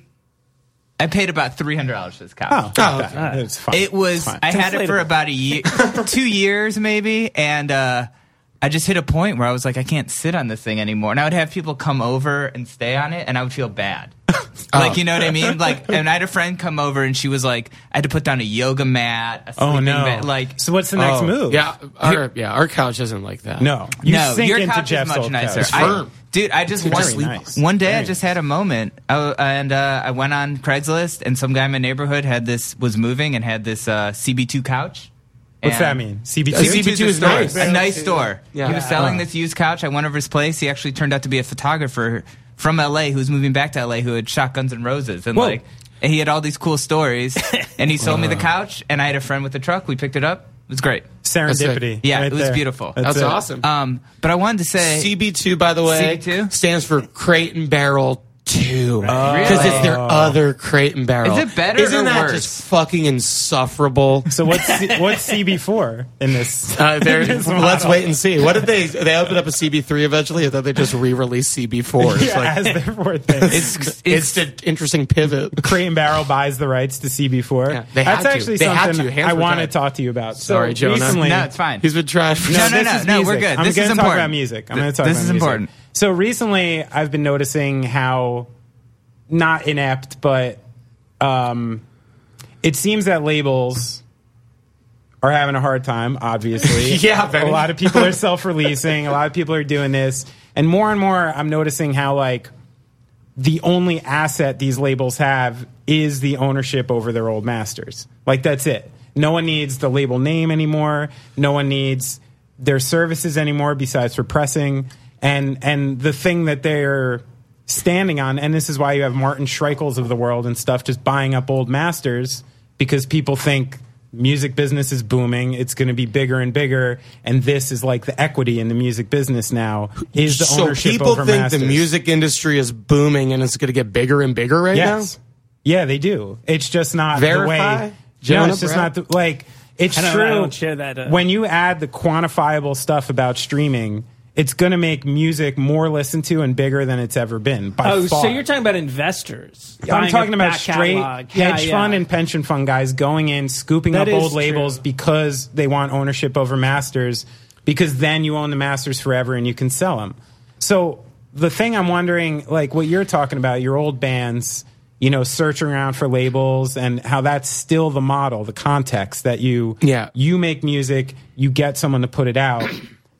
I paid about three hundred dollars for this couch. Oh, Oh, okay. It's fine. It was. It's fine. I had it for inflatable. about a year, two years maybe, and uh, I just hit a point where I was like, I can't sit on this thing anymore. And I would have people come over and stay on it, and I would feel bad. Like, you know what I mean? Like, and I had a friend come over, and she was like, I had to put down a yoga mat. A Oh sleeping no! bed, like, so what's the next Oh, move? Yeah, our, yeah, our couch isn't like that. No, you no, sink your into couch Jeff's is much old nicer. couch. I- firm. dude, I just It's one, very nice. one day I Very just had a moment, I, and uh, I went on Craigslist, and some guy in my neighborhood had this was moving and had this uh, C B two couch. What's And that mean? C B two? C B two is nice. A nice store. Yeah. He was selling Oh. this used couch. I went over his place. He actually turned out to be a photographer from L A who was moving back to L A who had shot Guns N' Roses. And Whoa. like, and he had all these cool stories. And he sold me the couch, and I had a friend with the truck. We picked it up. It was great. Serendipity. Yeah, right it was there. beautiful. That's it. awesome. Um, but I wanted to say, C B two, by the way, C B two? stands for Crate and Barrel two. Because Really? it's their other Crate and Barrel. Is it better Isn't or that worse? just fucking insufferable? So what's C- what's C B four in this? Uh, there- this let's model? wait and see. What if they they open up a C B three eventually, or thought they just re-release C B four? It's Yeah, like, as their fourth thing. it's, it's an interesting pivot. Crate and Barrel buys the rights to C B four. Yeah, they had That's to. actually They had something to. Hands I were want to tied. talk to you about. So Sorry, Jonah. recently, no, it's fine. He's been trying. For No, no, this no, is no, music. we're good. I'm This going is to talk important. about music. I'm going to talk This about is music. important. So recently, I've been noticing how not inept, but um, it seems that labels are having a hard time. Obviously, Yeah, a Benny. lot of people are self-releasing. A lot of people are doing this, and more and more, I'm noticing how like the only asset these labels have is the ownership over their old masters. Like, that's it. No one needs the label name anymore. No one needs their services anymore besides for pressing. And and the thing that they're standing on, and this is why you have Martin Schreichels of the world and stuff just buying up old masters, because people think music business is booming. It's going to be bigger and bigger. And this is like the equity in the music business now is the So ownership people over think masters. the music industry is booming and it's going to get bigger and bigger right Yes. Yeah, they do. It's just not Verify? the way. No, Jonah it's just Brett? not the, like it's I don't- true. I don't share that, uh, when you add the quantifiable stuff about streaming, it's going to make music more listened to and bigger than it's ever been. By Oh, far. so you're talking about investors? I'm buying talking a about back straight catalog. hedge Yeah, fund yeah. and pension fund guys going in, scooping That up is old labels true. because they want ownership over masters, because then you own the masters forever and you can sell them. So the thing I'm wondering, like what you're talking about, your old bands, you know, searching around for labels and how that's still the model, the context that you, Yeah. you make music, you get someone to put it out.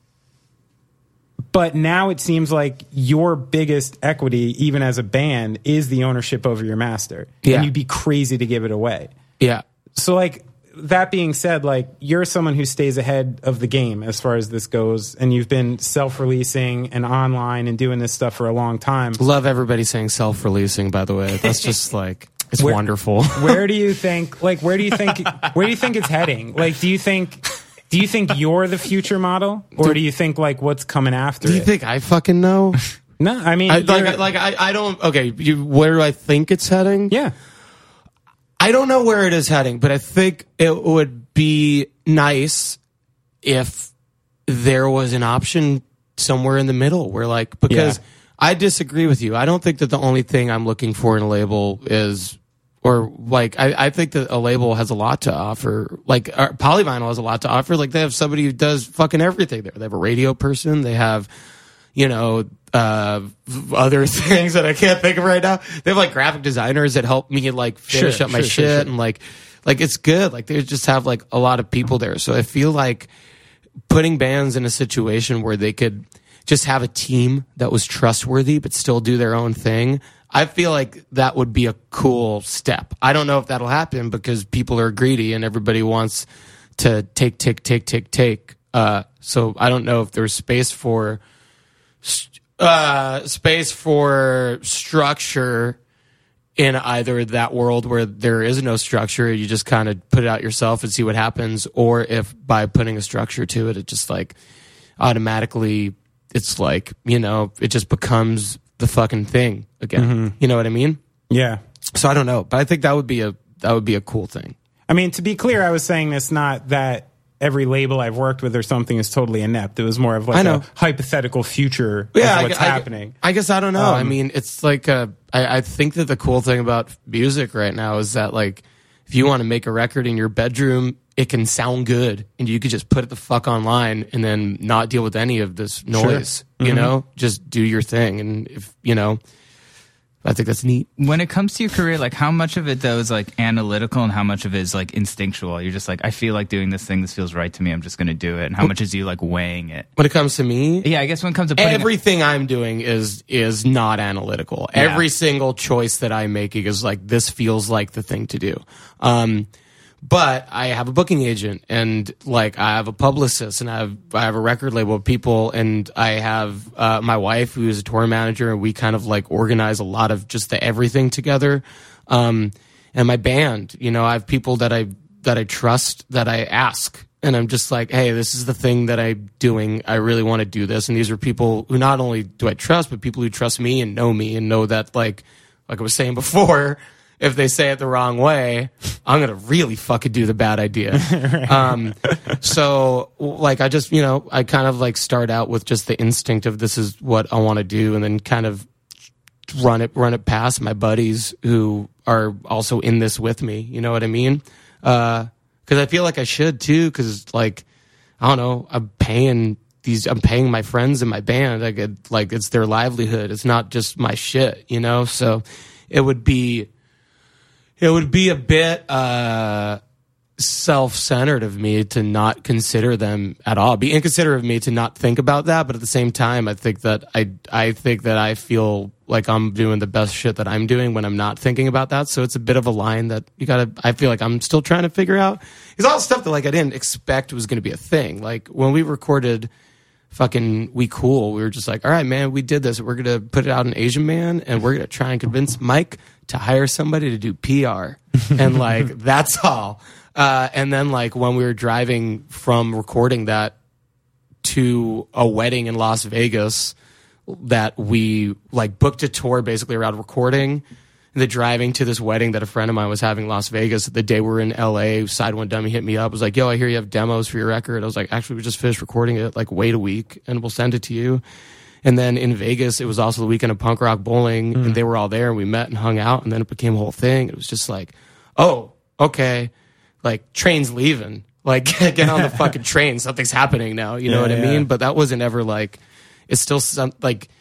But now it seems like your biggest equity, even as a band, is the ownership over your master. Yeah. And you'd be crazy to give it away. Yeah. So, like, that being said, like, you're someone who stays ahead of the game as far as this goes, and you've been self-releasing and online and doing this stuff for a long time. Love everybody saying self-releasing, by the way. That's just like, it's Where- wonderful. Where do you think, like, where do you think, where do you think it's heading? Like, do you think, do you think you're the future model, or do you think like what's coming after Do you it? think I fucking know? No, I mean, I, you're- like, like I, I don't. Okay, you, where do I think it's heading? yeah. I don't know where it is heading, but I think it would be nice if there was an option somewhere in the middle where, like, because Yeah. I disagree with you. I don't think that the only thing I'm looking for in a label is, or like, I, I think that a label has a lot to offer. Like, uh, Polyvinyl has a lot to offer. Like, they have somebody who does fucking everything there. They have a radio person. They have, you know, uh, other things that I can't think of right now. They have like graphic designers that help me like finish Sure, up my sure, sure, shit sure. and like, like it's good. Like they just have like a lot of people there. So I feel like putting bands in a situation where they could just have a team that was trustworthy but still do their own thing. I feel like that would be a cool step. I don't know if that'll happen because people are greedy and everybody wants to take, take, take, take, take. Uh, so I don't know if there's space for, uh, space for structure in either that world where there is no structure, you just kind of put it out yourself and see what happens, or if by putting a structure to it, it just like automatically, it's like, you know, it just becomes the fucking thing again. Mm-hmm. You know what I mean? Yeah. So I don't know, but I think that would be a that would be a cool thing. I mean, to be clear, I was saying this not that every label I've worked with or something is totally inept. It was more of like I know. a hypothetical future Yeah, of I, what's I- happening. I guess I don't know. I Um, mean, it's like uh, I, I think that the cool thing about music right now is that like if you want to make a record in your bedroom, it can sound good, and you could just put it the fuck online and then not deal with any of this noise. You Mm-hmm. know, just do your thing, and if you know, I think that's neat. When it comes to your career, like how much of it though is like analytical and how much of it is like instinctual? You're just like, I feel like doing this thing. This feels right to me. I'm just going to do it. And how much is you like weighing it? When it comes to me, Yeah, I guess when it comes to putting everything I'm doing is is not analytical. Yeah. Every single choice that I'm making is like this feels like the thing to do. Um, But I have a booking agent, and like I have a publicist, and I have I have a record label of people, and I have uh, my wife who is a tour manager, and we kind of like organize a lot of just the everything together. Um, and my band, you know, I have people that I that I trust, that I ask, and I'm just like, hey, this is the thing that I'm doing. I really want to do this, and these are people who not only do I trust, but people who trust me and know me and know that like like I was saying before. If they say it the wrong way, I'm gonna really fucking do the bad idea. Right. Um, so, like, I just, you know, I kind of like start out with just the instinct of this is what I want to do, and then kind of run it, run it past my buddies who are also in this with me. You know what I mean? Because uh, I feel like I should too. Because like, I don't know, I'm paying these, I'm paying my friends in my band. Like, it, like it's their livelihood. It's not just my shit. You know, so it would be. It would be a bit uh, self-centered of me to not consider them at all. Be inconsiderate of me to not think about that, but at the same time, I think that I I think that I feel like I'm doing the best shit that I'm doing when I'm not thinking about that. So it's a bit of a line that you gotta. I feel like I'm still trying to figure out. It's all stuff that like I didn't expect was going to be a thing. Like when we recorded fucking We Cool, we were just like, all right, man, we did this. We're gonna put it out in Asian Man, and we're gonna try and convince Mike to hire somebody to do P R. And like, that's all. Uh, and then like when we were driving from recording that to a wedding in Las Vegas that we like booked a tour basically around recording, the driving to this wedding that a friend of mine was having in Las Vegas. The day we were in L A, Side One Dummy hit me up, was like, yo, I hear you have demos for your record. I was like, actually, we just finished recording it. Like, wait a week and we'll send it to you. And then in Vegas, it was also the weekend of Punk Rock Bowling, mm. and they were all there, and we met and hung out, and then it became a whole thing. It was just like, oh, okay, like, train's leaving. Like, get on the fucking train. Something's happening now. You know yeah, what I yeah. mean? But that wasn't ever like, it's still some, like,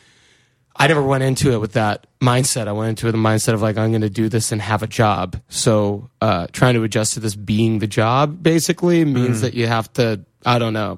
I never went into it with that mindset. I went into it with the mindset of like, I'm going to do this and have a job. So uh, trying to adjust to this being the job basically means mm. that you have to, I don't know,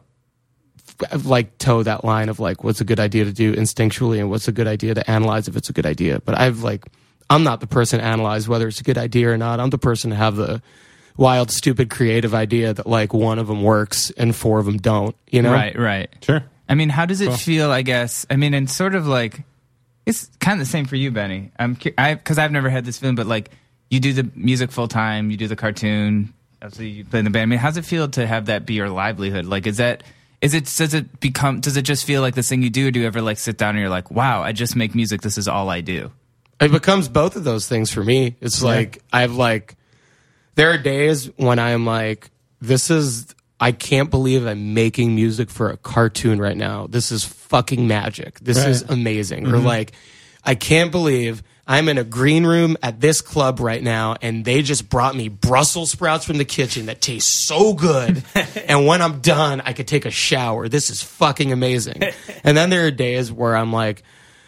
like toe that line of like what's a good idea to do instinctually and what's a good idea to analyze if it's a good idea. But I've like, I'm not the person to analyze whether it's a good idea or not. I'm the person to have the wild, stupid, creative idea that like one of them works and four of them don't, you know? Right, right. Sure. I mean, how does it cool. feel, I guess? I mean, and sort of like, it's kind of the same for you, Benny. I'm, I, because I've never had this feeling, but like you do the music full time, you do the cartoon, obviously you play in the band. I mean, how's it feel to have that be your livelihood? Like, is that, is it, does it become, does it just feel like this thing you do, or do you ever like sit down and you're like, wow, I just make music, this is all I do? It becomes both of those things for me. It's yeah. like, I've like, there are days when I'm like, this is, I can't believe I'm making music for a cartoon right now. This is fucking magic. This right. is amazing. Mm-hmm. Or like, I can't believe I'm in a green room at this club right now, and they just brought me Brussels sprouts from the kitchen that taste so good. And when I'm done, I could take a shower. This is fucking amazing. And then there are days where I'm like,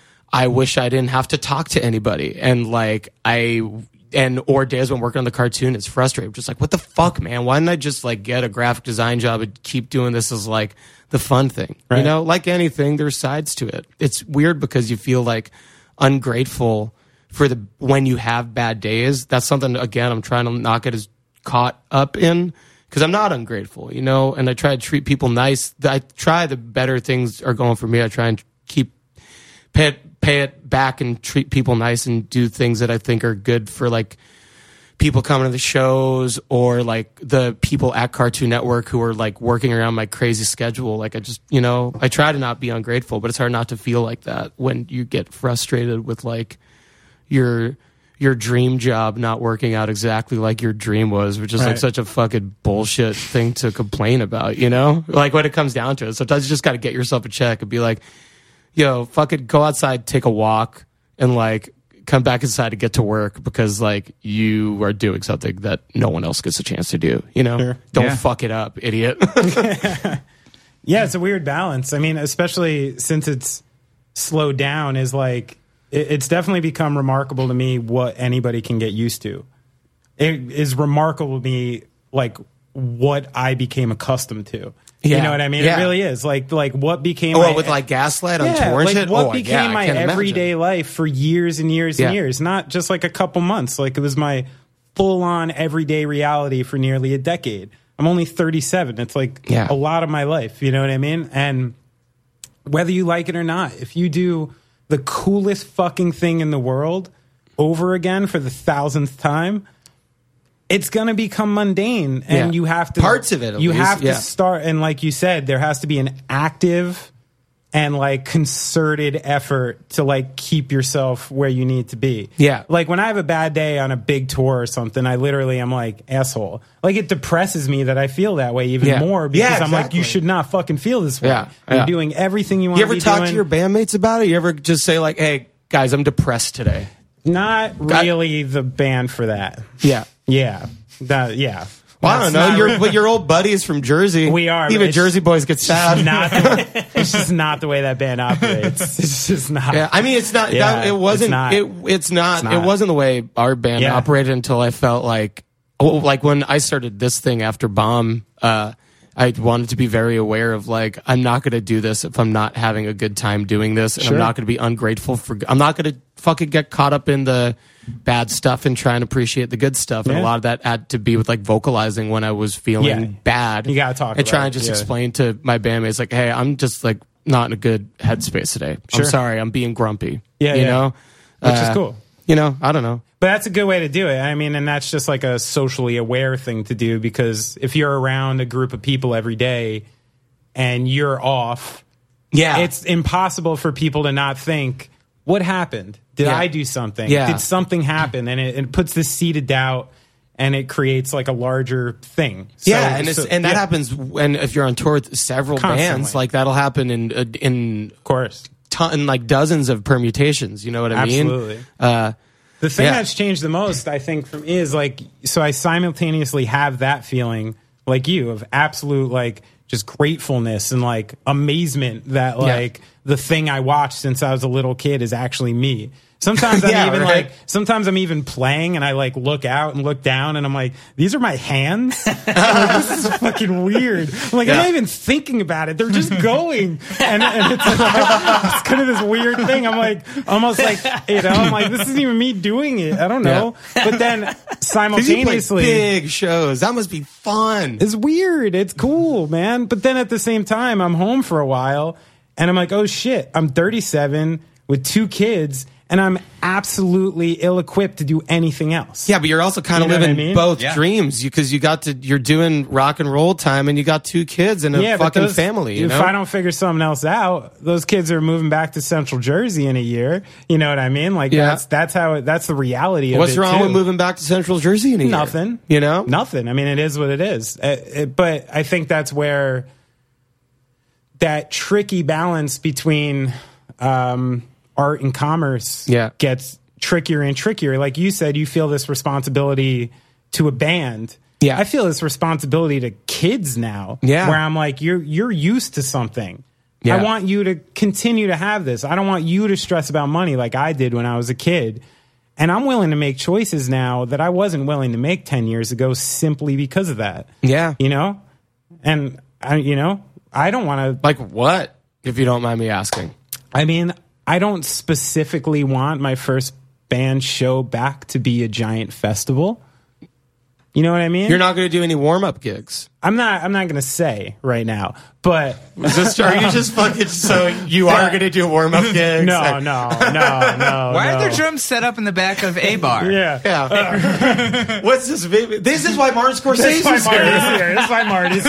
I wish I didn't have to talk to anybody. And like, I, and or days when I'm working on the cartoon, it's frustrating. I'm just like, what the fuck, man? Why didn't I just like get a graphic design job and keep doing this as like the fun thing? Right. You know, like anything, there's sides to it. It's weird because you feel like ungrateful for the when you have bad days. That's something, again, I'm trying to not get as caught up in, because I'm not ungrateful, you know, and I try to treat people nice. I try, the better things are going for me, I try and keep pay it, pay it back and treat people nice and do things that I think are good for like people coming to the shows, or like the people at Cartoon Network who are like working around my crazy schedule. Like I just, you know, I try to not be ungrateful, but it's hard not to feel like that when you get frustrated with like your your dream job not working out exactly like your dream was, which is right. like such a fucking bullshit thing to complain about, you know? Like when it comes down to it. Sometimes you just got to get yourself a check and be like, yo, fucking go outside, take a walk, and like come back inside to get to work, because like you are doing something that no one else gets a chance to do, you know? Sure. Don't yeah. fuck it up, idiot. Yeah, it's a weird balance. I mean, especially since it's slowed down, is like, it, it's definitely become remarkable to me what anybody can get used to. It is remarkable to me, like, what I became accustomed to. Yeah. You know what I mean? Yeah. It really is. Like, like what became oh, my, with like Gaslight on yeah, tour and like shit? What oh, became yeah, my everyday imagine. life for years and years yeah. and years. Not just like a couple months. Like it was my full on everyday reality for nearly a decade. I'm only thirty-seven. It's like Yeah. a lot of my life. You know what I mean? And whether you like it or not, if you do the coolest fucking thing in the world over again for the thousandth time, it's going to become mundane. And Yeah. you have to... Parts of it, at You least, have yeah. to start... And like you said, there has to be an active and like concerted effort to like keep yourself where you need to be. Yeah. Like when I have a bad day on a big tour or something, I literally am like, asshole. Like it depresses me that I feel that way even Yeah. more because Yeah, I'm like, you exactly. should not fucking feel this way. Yeah, You're yeah. doing everything you want You to ever be talk doing. to your bandmates about it? You ever just say like, "Hey guys, I'm depressed today"? Not really the band for that. Yeah. Yeah. That, yeah. Well, I That's don't know. not Your really- but your old buddies from Jersey. We are, Even it's- Jersey boys get sad. not the, it's just not the way that band operates. It's just not. Yeah, I mean, it's not. Yeah, that, it wasn't. it's not. It, it's not. It's not. It wasn't the way our band Yeah. operated until I felt like, oh, like when I started this thing after Bomb. Uh, I wanted to be very aware of like, I'm not going to do this if I'm not having a good time doing this, and Sure. I'm not going to be ungrateful for. I'm not going to fucking get caught up in the bad stuff and try and appreciate the good stuff. And Yeah. a lot of that had to be with like vocalizing when I was feeling Yeah. bad. You gotta talk and about try and it, just yeah. explain to my bandmates like, hey, I'm just like not in a good headspace today. Sure. I'm sorry, I'm being grumpy. Yeah, you yeah. know, Which is Uh, cool. You know, I don't know. But that's a good way to do it. I mean, and that's just like a socially aware thing to do because if you're around a group of people every day and you're off, Yeah, it's impossible for people to not think, what happened? Did Yeah. I do something? Yeah. Did something happen? And it, it puts this seed of doubt and it creates like a larger thing. So- yeah, and it's, so- and that yeah, happens when if you're on tour with several Constantly. bands, like that'll happen in uh, in Of course. ton, like dozens of permutations. You know what I mean? Absolutely. Uh, The thing Yeah. that's changed the most, I think, for me is like, so I simultaneously have that feeling, like you, of absolute, like, just gratefulness and like amazement that, like, the thing I watched since I was a little kid is actually me. Sometimes I'm Yeah, even right. like, sometimes I'm even playing and I like look out and look down and I'm like, these are my hands? I'm like, this is fucking weird. I'm like, I'm Yeah. not even thinking about it. They're just going. And, and it's, like, it's kind of this weird thing. I'm like, almost like, you know, I'm like, this isn't even me doing it. I don't know. But then 'cause you play simultaneously, big shows. That must be fun. it's weird. It's cool, man. But then at the same time, I'm home for a while and I'm like, oh shit, I'm thirty-seven with two kids and I'm absolutely ill-equipped to do anything else. Yeah, but you're also kind You of know what living I mean? both Yeah. dreams because you got to you're doing rock and roll time and you got two kids and a Yeah, but fucking those- family. You if know? I don't figure something else out, those kids are moving back to Central Jersey in a year. You know what I mean? Like Yeah. that's that's how it, that's the reality of What's it. wrong too. with moving back to Central Jersey in a year? Nothing. You know? Nothing. I mean, it is what it is. Uh, it- but I think that's where that tricky balance between um, art and commerce Yeah. gets trickier and trickier. Like you said, you feel this responsibility to a band. Yeah. I feel this responsibility to kids now. Yeah. Where I'm like, you're you're used to something. Yeah. I want you to continue to have this. I don't want you to stress about money like I did when I was a kid. And I'm willing to make choices now that I wasn't willing to make ten years ago simply because of that. Yeah. You know? And, I, you know, I don't want to, Like what? If you don't mind me asking. I mean, I don't specifically want my first band show back to be a giant festival. You know what I mean? You're not going to do any warm up gigs. I'm not, I'm not going to say right now, but Is this, are you just fucking so you are going to do warm up gigs? no, no, no, no. Why no. are there drums set up in the back of a bar? Yeah. Yeah. What's this? baby? This is why Martin Scorsese That's why is Marty's here. here. That's why Marty's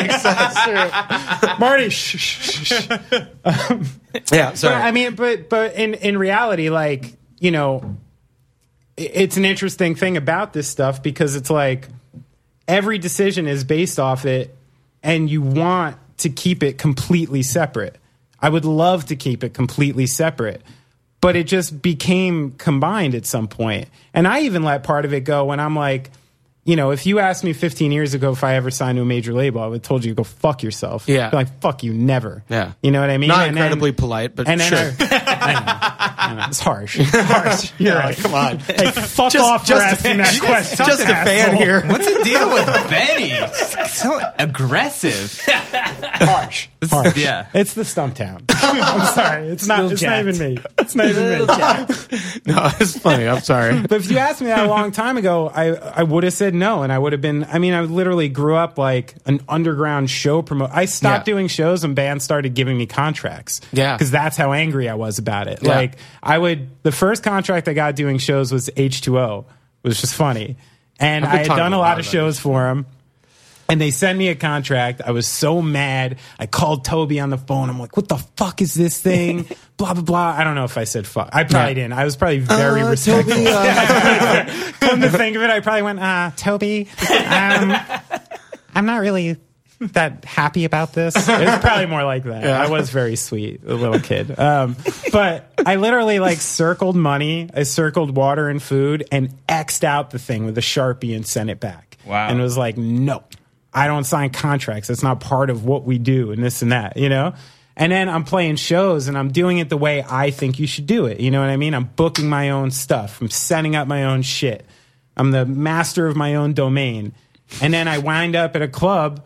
here. Marty, shh, shh, shh. Yeah, But, sorry. I mean, but but in in reality, like, you know, i- it's an interesting thing about this stuff because it's like every decision is based off it, and you want to keep it completely separate. I would love to keep it completely separate, but it just became combined at some point. And I even let part of it go when I'm like, you know, if you asked me fifteen years ago if I ever signed to a major label, I would have told you to go fuck yourself. Yeah. Be like, fuck you, never. Yeah. You know what I mean? Not And then- incredibly polite, but and then sure. I, I know, I know, it's harsh. harsh. You're Yeah, right. come on. Hey, fuck Just- off for just- asking that question. Just a fan asshole. here. What's the deal with Benny? So aggressive. Harsh. Harsh. Yeah. It's the Stumptown. I'm sorry. It's not. It's not even me. It's not even me. No, it's funny. I'm sorry. But if you asked me that a long time ago, I I would have said no, and I would have been. I mean, I literally grew up like an underground show promoter. I stopped Yeah. doing shows, and bands started giving me contracts. Yeah. because that's how angry I was about it. Yeah. Like I would. The first contract I got doing shows was H two O. It was just funny, and I've been I had talking done a a lot lot of about shows for them. And they sent me a contract. I was so mad. I called Toby on the phone. I'm like, what the fuck is this thing? Blah, blah, blah. I don't know if I said fuck. I probably Yeah. didn't. I was probably very Uh, respectful. Toby, uh, Come to think of it, I probably went, ah, Toby, um, I'm not really that happy about this. It was probably more like that. Yeah. I was very sweet, a little kid. Um, but I literally like circled money. I circled water and food and X'd out the thing with a Sharpie and sent it back. Wow. And it was like, no. I don't sign contracts. It's not part of what we do and this and that, you know? And then I'm playing shows and I'm doing it the way I think you should do it. You know what I mean? I'm booking my own stuff. I'm setting up my own shit. I'm the master of my own domain. And then I wind up at a club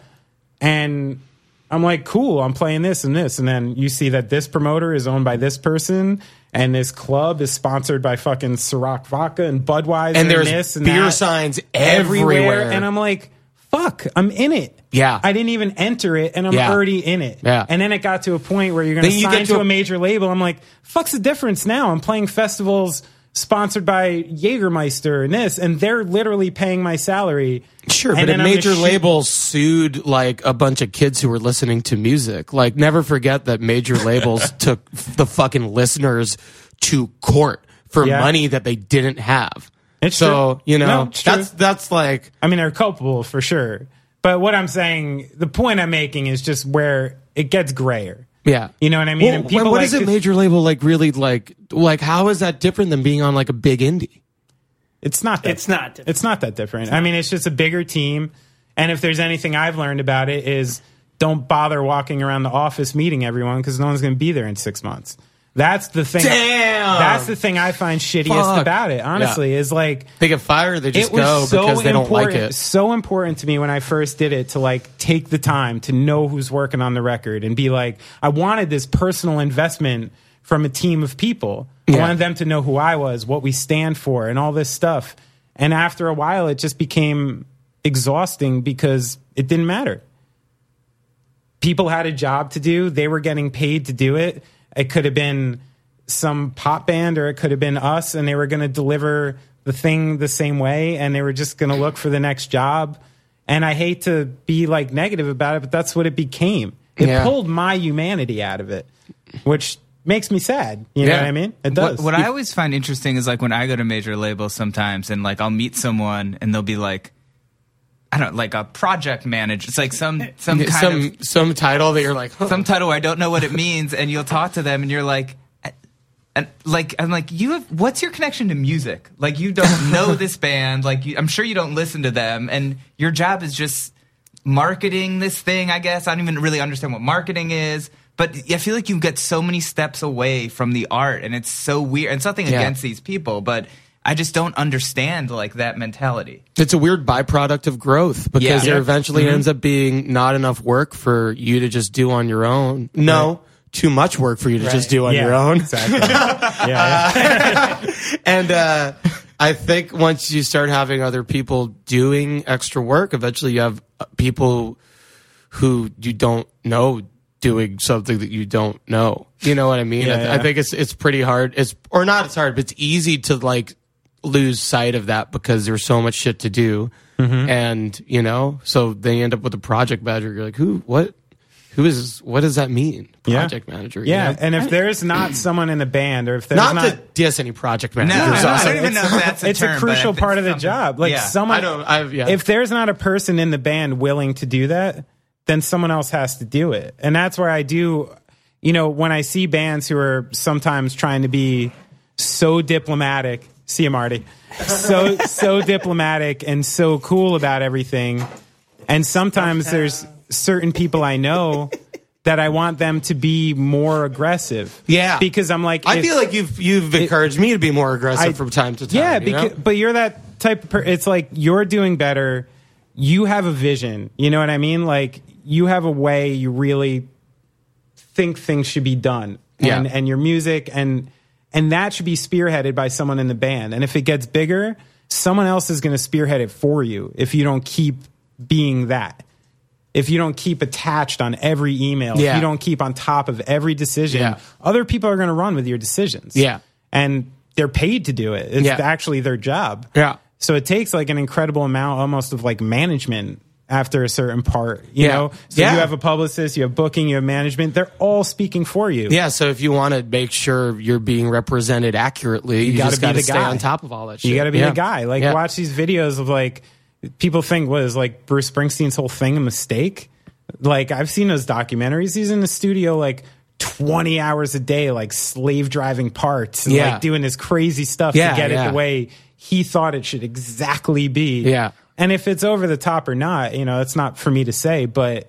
and I'm like, cool, I'm playing this and this. And then you see that this promoter is owned by this person and this club is sponsored by fucking Ciroc Vodka and Budweiser and there's and this and beer that. signs everywhere. And I'm like, fuck, I'm in it. Yeah. I didn't even enter it and I'm Yeah. already in it. Yeah. And then it got to a point where you're going Then to you sign get to to a a- major label. I'm like, fuck's the difference now? I'm playing festivals sponsored by Jägermeister and this, and they're literally paying my salary. Sure, And but a then I'm major just shit- label sued like a bunch of kids who were listening to music. Like, never forget that major labels took the fucking listeners to court for Yeah. money that they didn't have. It's so, true. you know, No, it's true. that's that's like I mean, they're culpable for sure. But what I'm saying, the point I'm making is just where it gets grayer. yeah. You know what I mean? Well, And people what like is a to- major label like really like like how is that different than being on like a big indie? It's not that. It's not different. It's not that different. I mean, it's just a bigger team. And if there's anything I've learned about it is don't bother walking around the office meeting everyone because no one's going to be there in six months. That's the thing. Damn! That's the thing I find shittiest Fuck. about it, honestly, Yeah. is like They get fired, they just it was go so because they don't like important, it. so important to me when I first did it to like take the time to know who's working on the record and be like, I wanted this personal investment from a team of people. I Yeah. wanted them to know who I was, what we stand for, and all this stuff. And after a while, it just became exhausting because it didn't matter. People had a job to do. They were getting paid to do it. It could have been some pop band or it could have been us, and they were going to deliver the thing the same way, and they were just going to look for the next job. And I hate to be like negative about it, but that's what it became. It Yeah. pulled my humanity out of it, which makes me sad. You know Yeah. what I mean? It does. What, what I always find interesting is like when I go to major labels sometimes and like I'll meet someone and they'll be like, I don't like a project manager. It's like some some kind some of some title that you're like, huh. some title where I don't know what it means, and you'll talk to them and you're like, and like I'm like, you have what's your connection to music? Like you don't know this band. Like you, I'm sure you don't listen to them, and your job is just marketing this thing. I guess I don't even really understand what marketing is. But I feel like you get so many steps away from the art, and it's so weird. And it's nothing Yeah. against these people, but I just don't understand like that mentality. It's a weird byproduct of growth because Yeah. there Yeah. eventually Mm-hmm. ends up being not enough work for you to just do on your own. No, too much work for you to just do on Yeah, your own. Exactly. yeah, yeah. And uh, I think once you start having other people doing extra work, eventually you have uh, people who you don't know doing something that you don't know. You know what I mean? Yeah, I, th- yeah. I think it's it's pretty hard. It's or not. It's hard, but it's easy to like lose sight of that because there's so much shit to do, Mm-hmm. and you know, so they end up with a project manager. You're like, who? What? Who is? What does that mean? Yeah. Project manager. you Yeah, know? and if there's not someone in the band, or if there's not, not, to diss any project No, managers. no, also. I don't even know if that's a it's term, a but crucial if it's part of the something- job. Like yeah. someone, I don't- I've- yeah. if there's not a person in the band willing to do that, then someone else has to do it. And that's where I do, you know, when I see bands who are sometimes trying to be so diplomatic, see you, Marty, so so diplomatic and so cool about everything, and sometimes there's certain people I know that I want them to be more aggressive. Yeah. because I'm like, I if- feel like you've you've encouraged me to be more aggressive I- from time to time. Yeah, you because, know? but you're that type of person. It's like you're doing better. You have a vision. You know what I mean? Like you have a way you really think things should be done, and Yeah. and your music, and and that should be spearheaded by someone in the band. And if it gets bigger, someone else is going to spearhead it for you. If you don't keep being that, if you don't keep attached on every email, Yeah. if you don't keep on top of every decision, Yeah. other people are going to run with your decisions. Yeah. And they're paid to do it. It's Yeah. actually their job. Yeah. So it takes like an incredible amount almost of like management after a certain part, you Yeah. know? So Yeah. you have a publicist, you have booking, you have management. They're all speaking for you. Yeah, so if you want to make sure you're being represented accurately, you, gotta just be got to the stay guy. on top of all that shit. You got to be Yeah. the guy. Like Yeah. watch these videos of like people think was like Bruce Springsteen's whole thing a mistake. Like I've seen those documentaries. He's in the studio like twenty hours a day, like slave driving parts and Yeah. like doing this crazy stuff Yeah, to get yeah. it the way he thought it should exactly be. Yeah. And if it's over the top or not, you know, it's not for me to say, but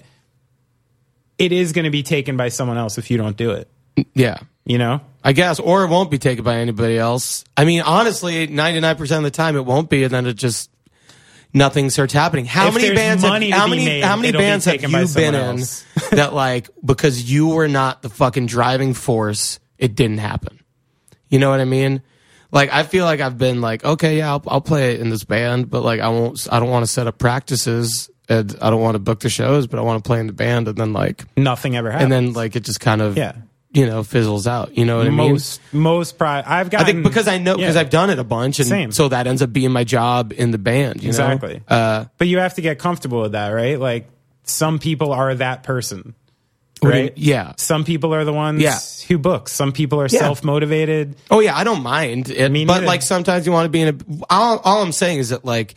it is going to be taken by someone else if you don't do it, Yeah. you know? I guess, or it won't be taken by anybody else. I mean, honestly, ninety-nine percent of the time it won't be, and then it just nothing starts happening. How If many there's bands? Have, money to how be many? made, how many it'll be bands have taken by you been someone in else. that, like, because you were not the fucking driving force, it didn't happen? You know what I mean? Like, I feel like I've been like, okay, yeah, I'll, I'll play it in this band, but like, I won't. I don't want to set up practices. And I don't want to book the shows, but I want to play in the band, and then like, Nothing ever happens. and then like, it just kind of, Yeah. you know, fizzles out. You know what I mean? most, most pri- I've got I think because I know because yeah. I've done it a bunch, and Same. so that ends up being my job in the band. You Exactly. know? Uh, But you have to get comfortable with that, right? Like some people are that person, What do you- right? yeah. Some people are the ones Yeah. who book. Some people are Yeah. self-motivated. oh yeah, I don't mind it, Me but neither. like sometimes you want to be in a. All, all I'm saying is that like,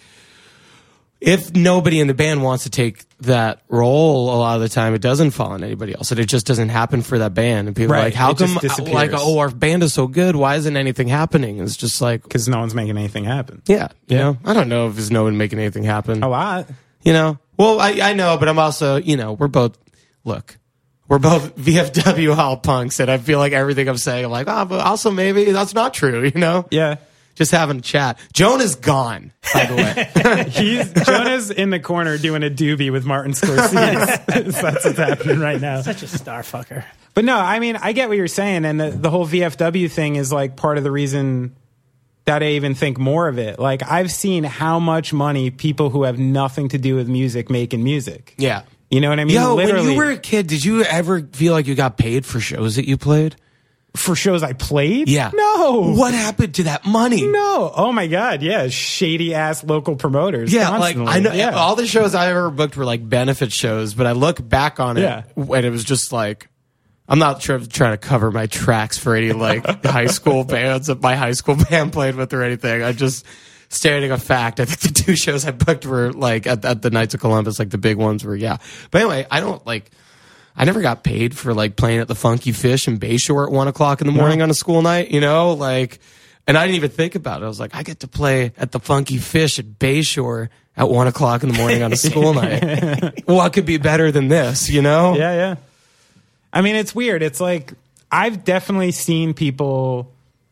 if nobody in the band wants to take that role, a lot of the time it doesn't fall on anybody else, and it just doesn't happen for that band. And people are Right. like, how It just come? disappears. Like, oh, our band is so good. Why isn't anything happening? It's just like, Because no one's making anything happen. yeah, you know, I don't know if there's no one making anything happen. A lot. You know, well, I, I know, but I'm also, you know, we're both, look, we're both V F W hall punks, and I feel like everything I'm saying, I'm like, oh, but also maybe that's not true, you know? Yeah. Just having a chat. Jonah's gone, by the way. He's Jonah's in the corner doing a doobie with Martin Scorsese. That's what's happening right now. Such a star fucker. But no, I mean, I get what you're saying, and the, the whole V F W thing is like part of the reason that I even think more of it. Like I've seen how much money people who have nothing to do with music make in music. Yeah. You know what I mean? Yo, Literally, when you were a kid, did you ever feel like you got paid for shows that you played? for shows I played. Yeah. No. What happened to that money? No. Oh my God. Yeah. Shady ass local promoters. Yeah, constantly. like I know Yeah. all the shows I ever booked were like benefit shows, but I look back on it Yeah. and it was just like, I'm not sure trying to cover my tracks for any like high school bands that my high school band played with or anything. I just stating a fact. I think the two shows I booked were like at, at the Knights of Columbus, like the big ones were, yeah. But anyway, I don't like, I never got paid for like playing at the Funky Fish in Bayshore at one o'clock in the morning on a school night, you know, like, and I didn't even think about it. I was like, I get to play at the Funky Fish at Bayshore at one o'clock in the morning on a school night. What could be better than this, you know? Yeah, yeah. I mean, it's weird. It's like I've definitely seen people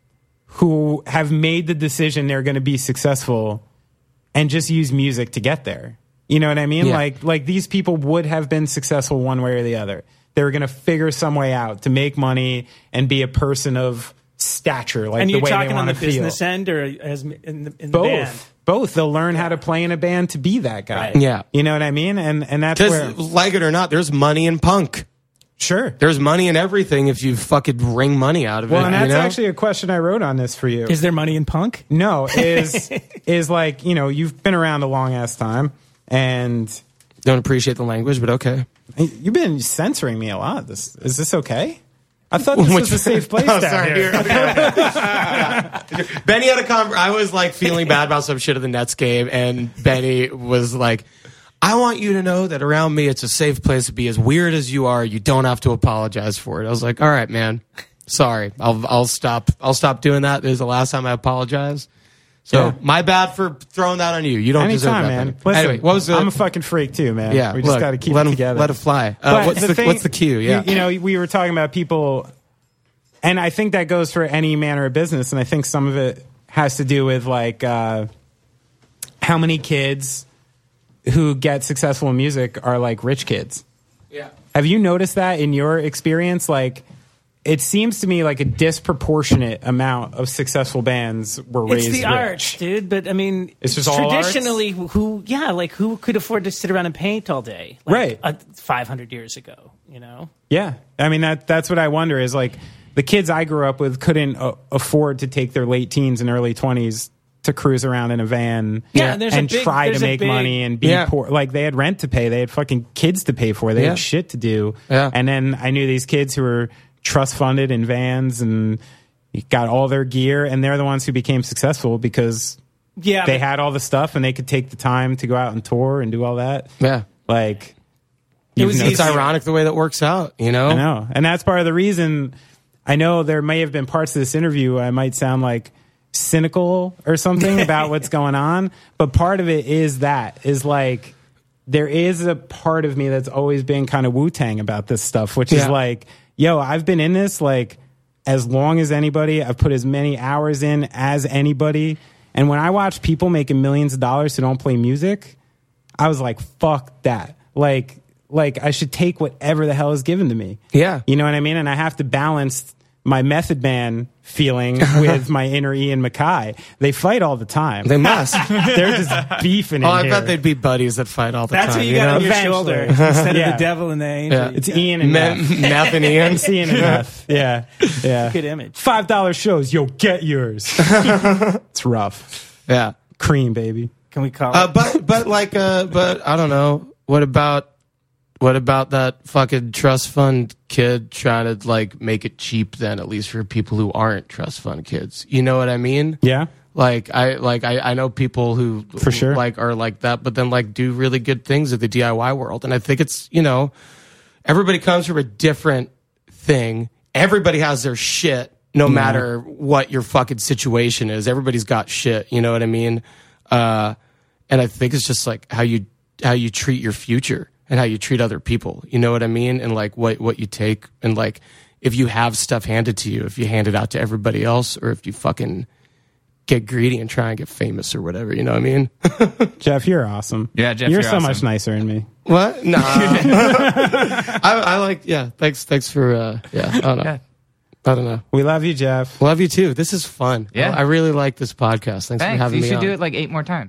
who have made the decision they're going to be successful and just use music to get there. You know what I mean? Yeah. Like, like these people would have been successful one way or the other. They were going to figure some way out to make money and be a person of stature, like And the you're way they talking on want the to feel. business end or as in the, in the Both, band? both. They'll learn how to play in a band to be that guy. Right. Yeah. You know what I mean? And and that's where Because like it or not, there's money in punk. sure. There's money in everything if you fucking wring money out of Well, it. and that's you know? actually a question I wrote on this for you. Is there money in punk? No, is is like, you know, you've been around a long ass time and Don't appreciate the language, but okay. you've been censoring me a lot. This is this okay? I thought this was a safe place Oh, down sorry. here. Benny had a conver- I was like feeling bad about some shit at the Nets game, and Benny was like, I want you to know that around me it's a safe place to be. As weird as you are, you don't have to apologize for it. I was like, all right, man. Sorry. I'll I'll stop I'll stop doing that. This is the last time I apologize. So Yeah. my bad for throwing that on you. You don't deserve Anytime, that. man. Benny. Listen, Anyway, what was the I'm a fucking freak too, man. Yeah, we just look, got to keep let it 'em- together. let it fly. Uh, But what's the, thing- what's the cue? Yeah. you, you know, we were talking about people, and I think that goes for any manner of business, and I think some of it has to do with like uh, how many kids who get successful in music are like rich kids. yeah. Have you noticed that in your experience? Like, it seems to me like a disproportionate amount of successable bands were raised It's the rich. arts, dude. But I mean, It's just all arts? traditionally who, yeah, like who could afford to sit around and paint all day, like, Right. Uh, Five hundred years ago, you know. Yeah, I mean that that's what I wonder is like the kids I grew up with couldn't uh, afford to take their late teens and early twenties to cruise around in a van Yeah, and there's a and big- try to there's a make big- money and be Yeah. poor. Like they had rent to pay, they had fucking kids to pay for, they Yeah. had shit to do. Yeah. And then I knew these kids who were trust funded in vans and got all their gear, and they're the ones who became successful because Yeah, they but- had all the stuff and they could take the time to go out and tour and do all that. Yeah. Like It was you've It's easier. ironic the way that works out, you know? I know. And that's part of the reason I know there may have been parts of this interview I might sound like cynical or something about what's going on, but part of it is that is like there is a part of me that's always been kind of Wu-Tang about this stuff, which is Yeah. like, yo, I've been in this like as long as anybody. I've put as many hours in as anybody. And when I watch people making millions of dollars who don't play music, I was like, fuck that. Like, like I should take whatever the hell is given to me. Yeah. You know what I mean? And I have to balance my Method Man feeling with my inner Ian Mackay. They fight all the time. They must. They're just beefing Oh, in I here. bet they'd be buddies that fight all the That's time. what you got know? on your Eventually. shoulder instead Yeah. of the devil and the angel. Yeah. It's Ian and Me- Meth. Meth and Ian. It's Ian and Meth. Yeah. Yeah. Good image. Five dollar shows. Yo, get yours. It's rough. Yeah. Cream, baby. Can we call Uh, it? but but like uh but I don't know. What about what about that fucking trust fund kid trying to like make it cheap then, at least for people who aren't trust fund kids? You know what I mean? Yeah. Like I like I, I know people who For sure. like are like that, but then like do really good things in the D I Y world. And I think it's, you know, everybody comes from a different thing. Everybody has their shit, no matter what your fucking situation is. Everybody's got shit, you know what I mean? Uh and I think it's just like how you how you treat your future and how you treat other people. You know what I mean? And like what what you take, and like if you have stuff handed to you, if you hand it out to everybody else, or if you fucking get greedy and try and get famous or whatever, you know what I mean? Jeff, you're awesome. Yeah, Jeff, you're, you're so awesome. much nicer than me. What? Nah. I, I like, yeah, thanks, thanks for, uh, yeah, I don't know. Yeah. I don't know. We love you, Jeff. Love you too. This is fun. Yeah. I really like this podcast. Thanks, for Thanks. having You me should on. do it like eight more times.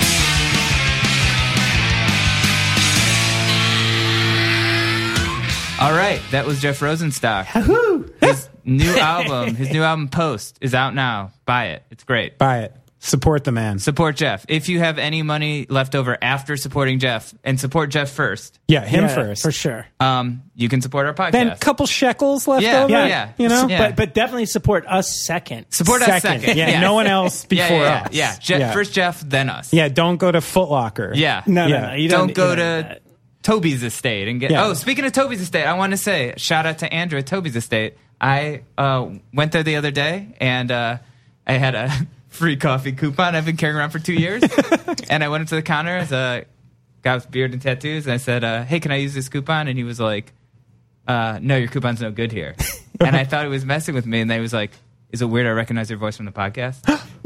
All right, that was Jeff Rosenstock. His new album, his new album Post, is out now. Buy it. It's great. Buy it. Support the man. Support Jeff. If you have any money left over after supporting Jeff, and support Jeff first, Yeah, him Yeah, first. for sure. um, you can support our podcast. Then a couple shekels left Yeah, over. yeah, yeah. You know? Yeah. But but definitely support us second. Support us second. Yeah, Yes. no one else Yeah, before yeah, yeah. us. Yeah, Je- yeah. first Jeff, then us. Yeah, don't go to Foot Locker. Yeah. No, no, Yeah. no. You don't, don't, go you don't do to that. Toby's estate and get. Yeah. Oh, speaking of Toby's estate, I want to say shout out to Andrew at Toby's estate. I uh, went there the other day and uh, I had a free coffee coupon I've been carrying around for two years. And I went up to the counter as a guy with beard and tattoos, and I said, uh, "Hey, can I use this coupon?" And he was like, uh, "No, your coupon's no good here." And I thought he was messing with me, and then he was like, "Is it weird I recognize your voice from the podcast?"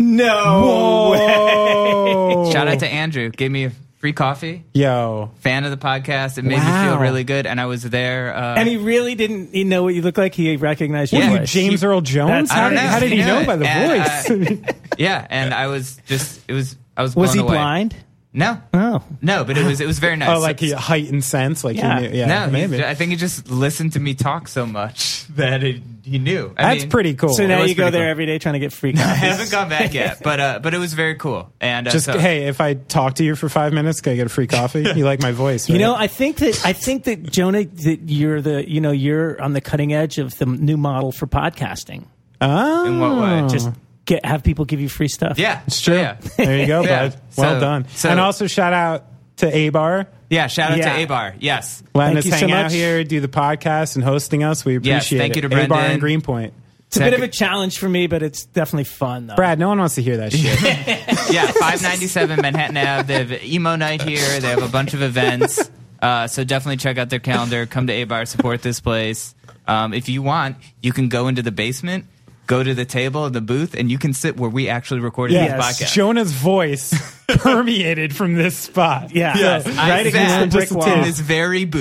No way. Oh. Shout out to Andrew, gave me a free coffee. Yo. Fan of the podcast. It made me Wow. feel really good, and I was there. Uh, And he really didn't he know what you look like? He recognized your Yeah. You voice. James Earl Jones? That's- How I don't did, know. how did he He know knew by it. the And, voice? yeah, and I was just it was I was Was blown he away. blind? No, Oh. no, but it was it was very nice. oh, like he heightened sense? Like Yeah. he knew. Yeah, no, he- maybe. I think he just listened to me talk so much that it, he knew. I That's mean, pretty cool. So It now was you go pretty there cool. every day trying to get free I coffees. haven't gone back yet, but uh, but it was very cool. And uh, Just so, hey, if I talk to you for five minutes, can I get a free coffee? You like my voice, right? You know, I think that I think that Jonah, that you're the you know you're on the cutting edge of the new model for podcasting. oh, in what way? Just get have people give you free stuff. yeah, it's true. Yeah, There you go, Yeah. bud. Well So- done. so- and also shout out to A-Bar. yeah. Shout out Yeah. to A-Bar. Yes, Letting Thank us you so hang out much. here, do the podcast, and hosting us. We appreciate Yes, thank it. you to A-Bar Brendan. and Greenpoint. It's a bit of a Second- challenge for me, but it's definitely fun though. Brad, no one wants to hear that shit. yeah. five ninety-seven Manhattan Ave. They have emo night here. They have a bunch of events. Uh, so definitely check out their calendar. Come to A-Bar, support this place. Um, if you want, you can go into the basement, go to the table, the booth, and you can sit where we actually recorded Yeah, this podcast. Jonah's voice permeated from this spot. Yeah. Yes, So, I right sat against the brick just a wall. in taste. this very booth.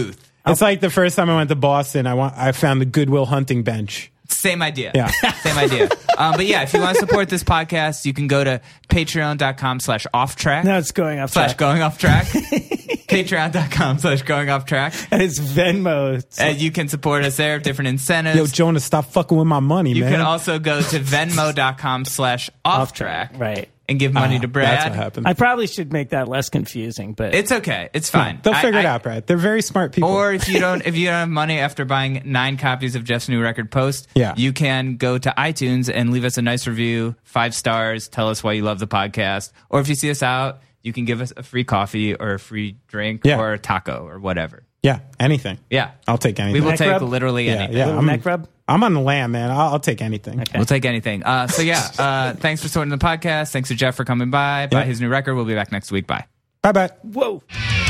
It's like the first time I went to Boston, I want I found the Goodwill hunting bench. Same idea. Yeah. Same idea. Um, but yeah, if you want to support this podcast, you can go to patreon.com slash off track. No, it's going off slash track. going off track. Patreon.com slash going off track. And it's Venmo. It's And you can support us there, different incentives. Yo, Jonah, stop fucking with my money, you man. can also go to venmo.com slash off track. Right. And give money Ah, to Brad. That's what happened. I probably should make that less confusing, but It's okay. It's fine. They'll I- figure it I- out, Brad. They're very smart people. Or if you don't, if you don't have money after buying nine copies of Jeff's new record, Post, Yeah. you can go to iTunes and leave us a nice review, five stars. Tell us why you love the podcast. Or if you see us out, you can give us a free coffee or a free drink Yeah. or a taco or whatever. yeah, anything. Yeah, I'll take anything. we will Neck take rub? literally yeah, anything. yeah. Little I'm, neck rub? I'm on the lam, man. I'll, I'll take anything. Okay. We'll take anything. Uh, so yeah, uh, thanks for supporting the podcast. Thanks to Jeff for coming by. Buy Yeah. his new record. We'll be back next week. Bye. Bye bye. Whoa.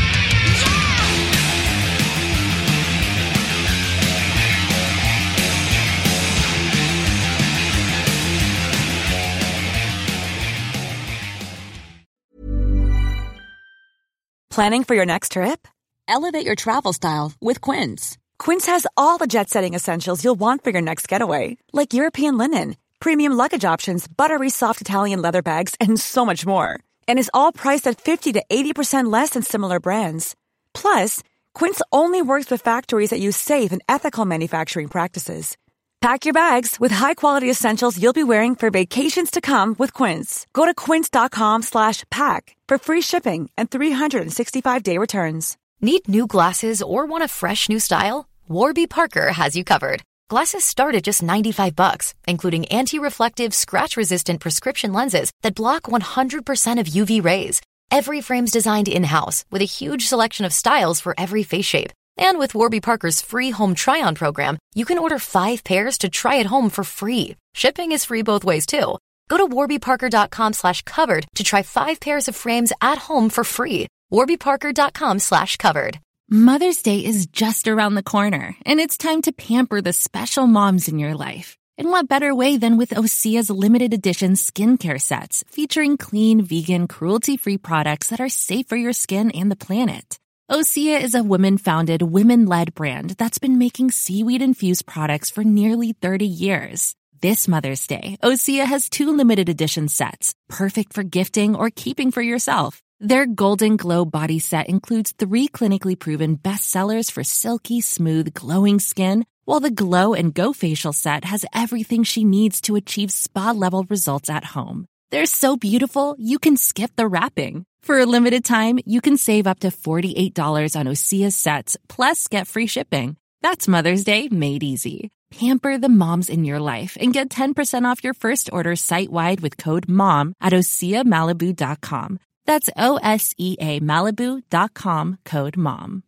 Planning for your next trip? Elevate your travel style with Quince. Quince has all the jet-setting essentials you'll want for your next getaway, like European linen, premium luggage options, buttery soft Italian leather bags, and so much more. And is all priced at fifty to eighty percent less than similar brands. Plus, Quince only works with factories that use safe and ethical manufacturing practices. Pack your bags with high-quality essentials you'll be wearing for vacations to come with Quince. Go to quince.com slash pack for free shipping and three sixty-five day returns. Need new glasses or want a fresh new style? Warby Parker has you covered. Glasses start at just ninety-five bucks, including anti-reflective, scratch-resistant prescription lenses that block one hundred percent of U V rays. Every frame's designed in-house with a huge selection of styles for every face shape. And with Warby Parker's free home try-on program, you can order five pairs to try at home for free. Shipping is free both ways, too. Go to warbyparker.com slash covered to try five pairs of frames at home for free. warbyparker.com slash covered. Mother's Day is just around the corner, and it's time to pamper the special moms in your life. And what better way than with Osea's limited edition skincare sets featuring clean, vegan, cruelty-free products that are safe for your skin and the planet. Osea is a women-founded, women-led brand that's been making seaweed-infused products for nearly thirty years. This Mother's Day, Osea has two limited edition sets, perfect for gifting or keeping for yourself. Their Golden Glow body set includes three clinically proven bestsellers for silky, smooth, glowing skin, while the Glow and Go facial set has everything she needs to achieve spa-level results at home. They're so beautiful, you can skip the wrapping. For a limited time, you can save up to forty-eight dollars on Osea sets, plus get free shipping. That's Mother's Day made easy. Pamper the moms in your life and get ten percent off your first order site-wide with code MOM at osea malibu dot com. That's O S E A Malibu dot com, code MOM.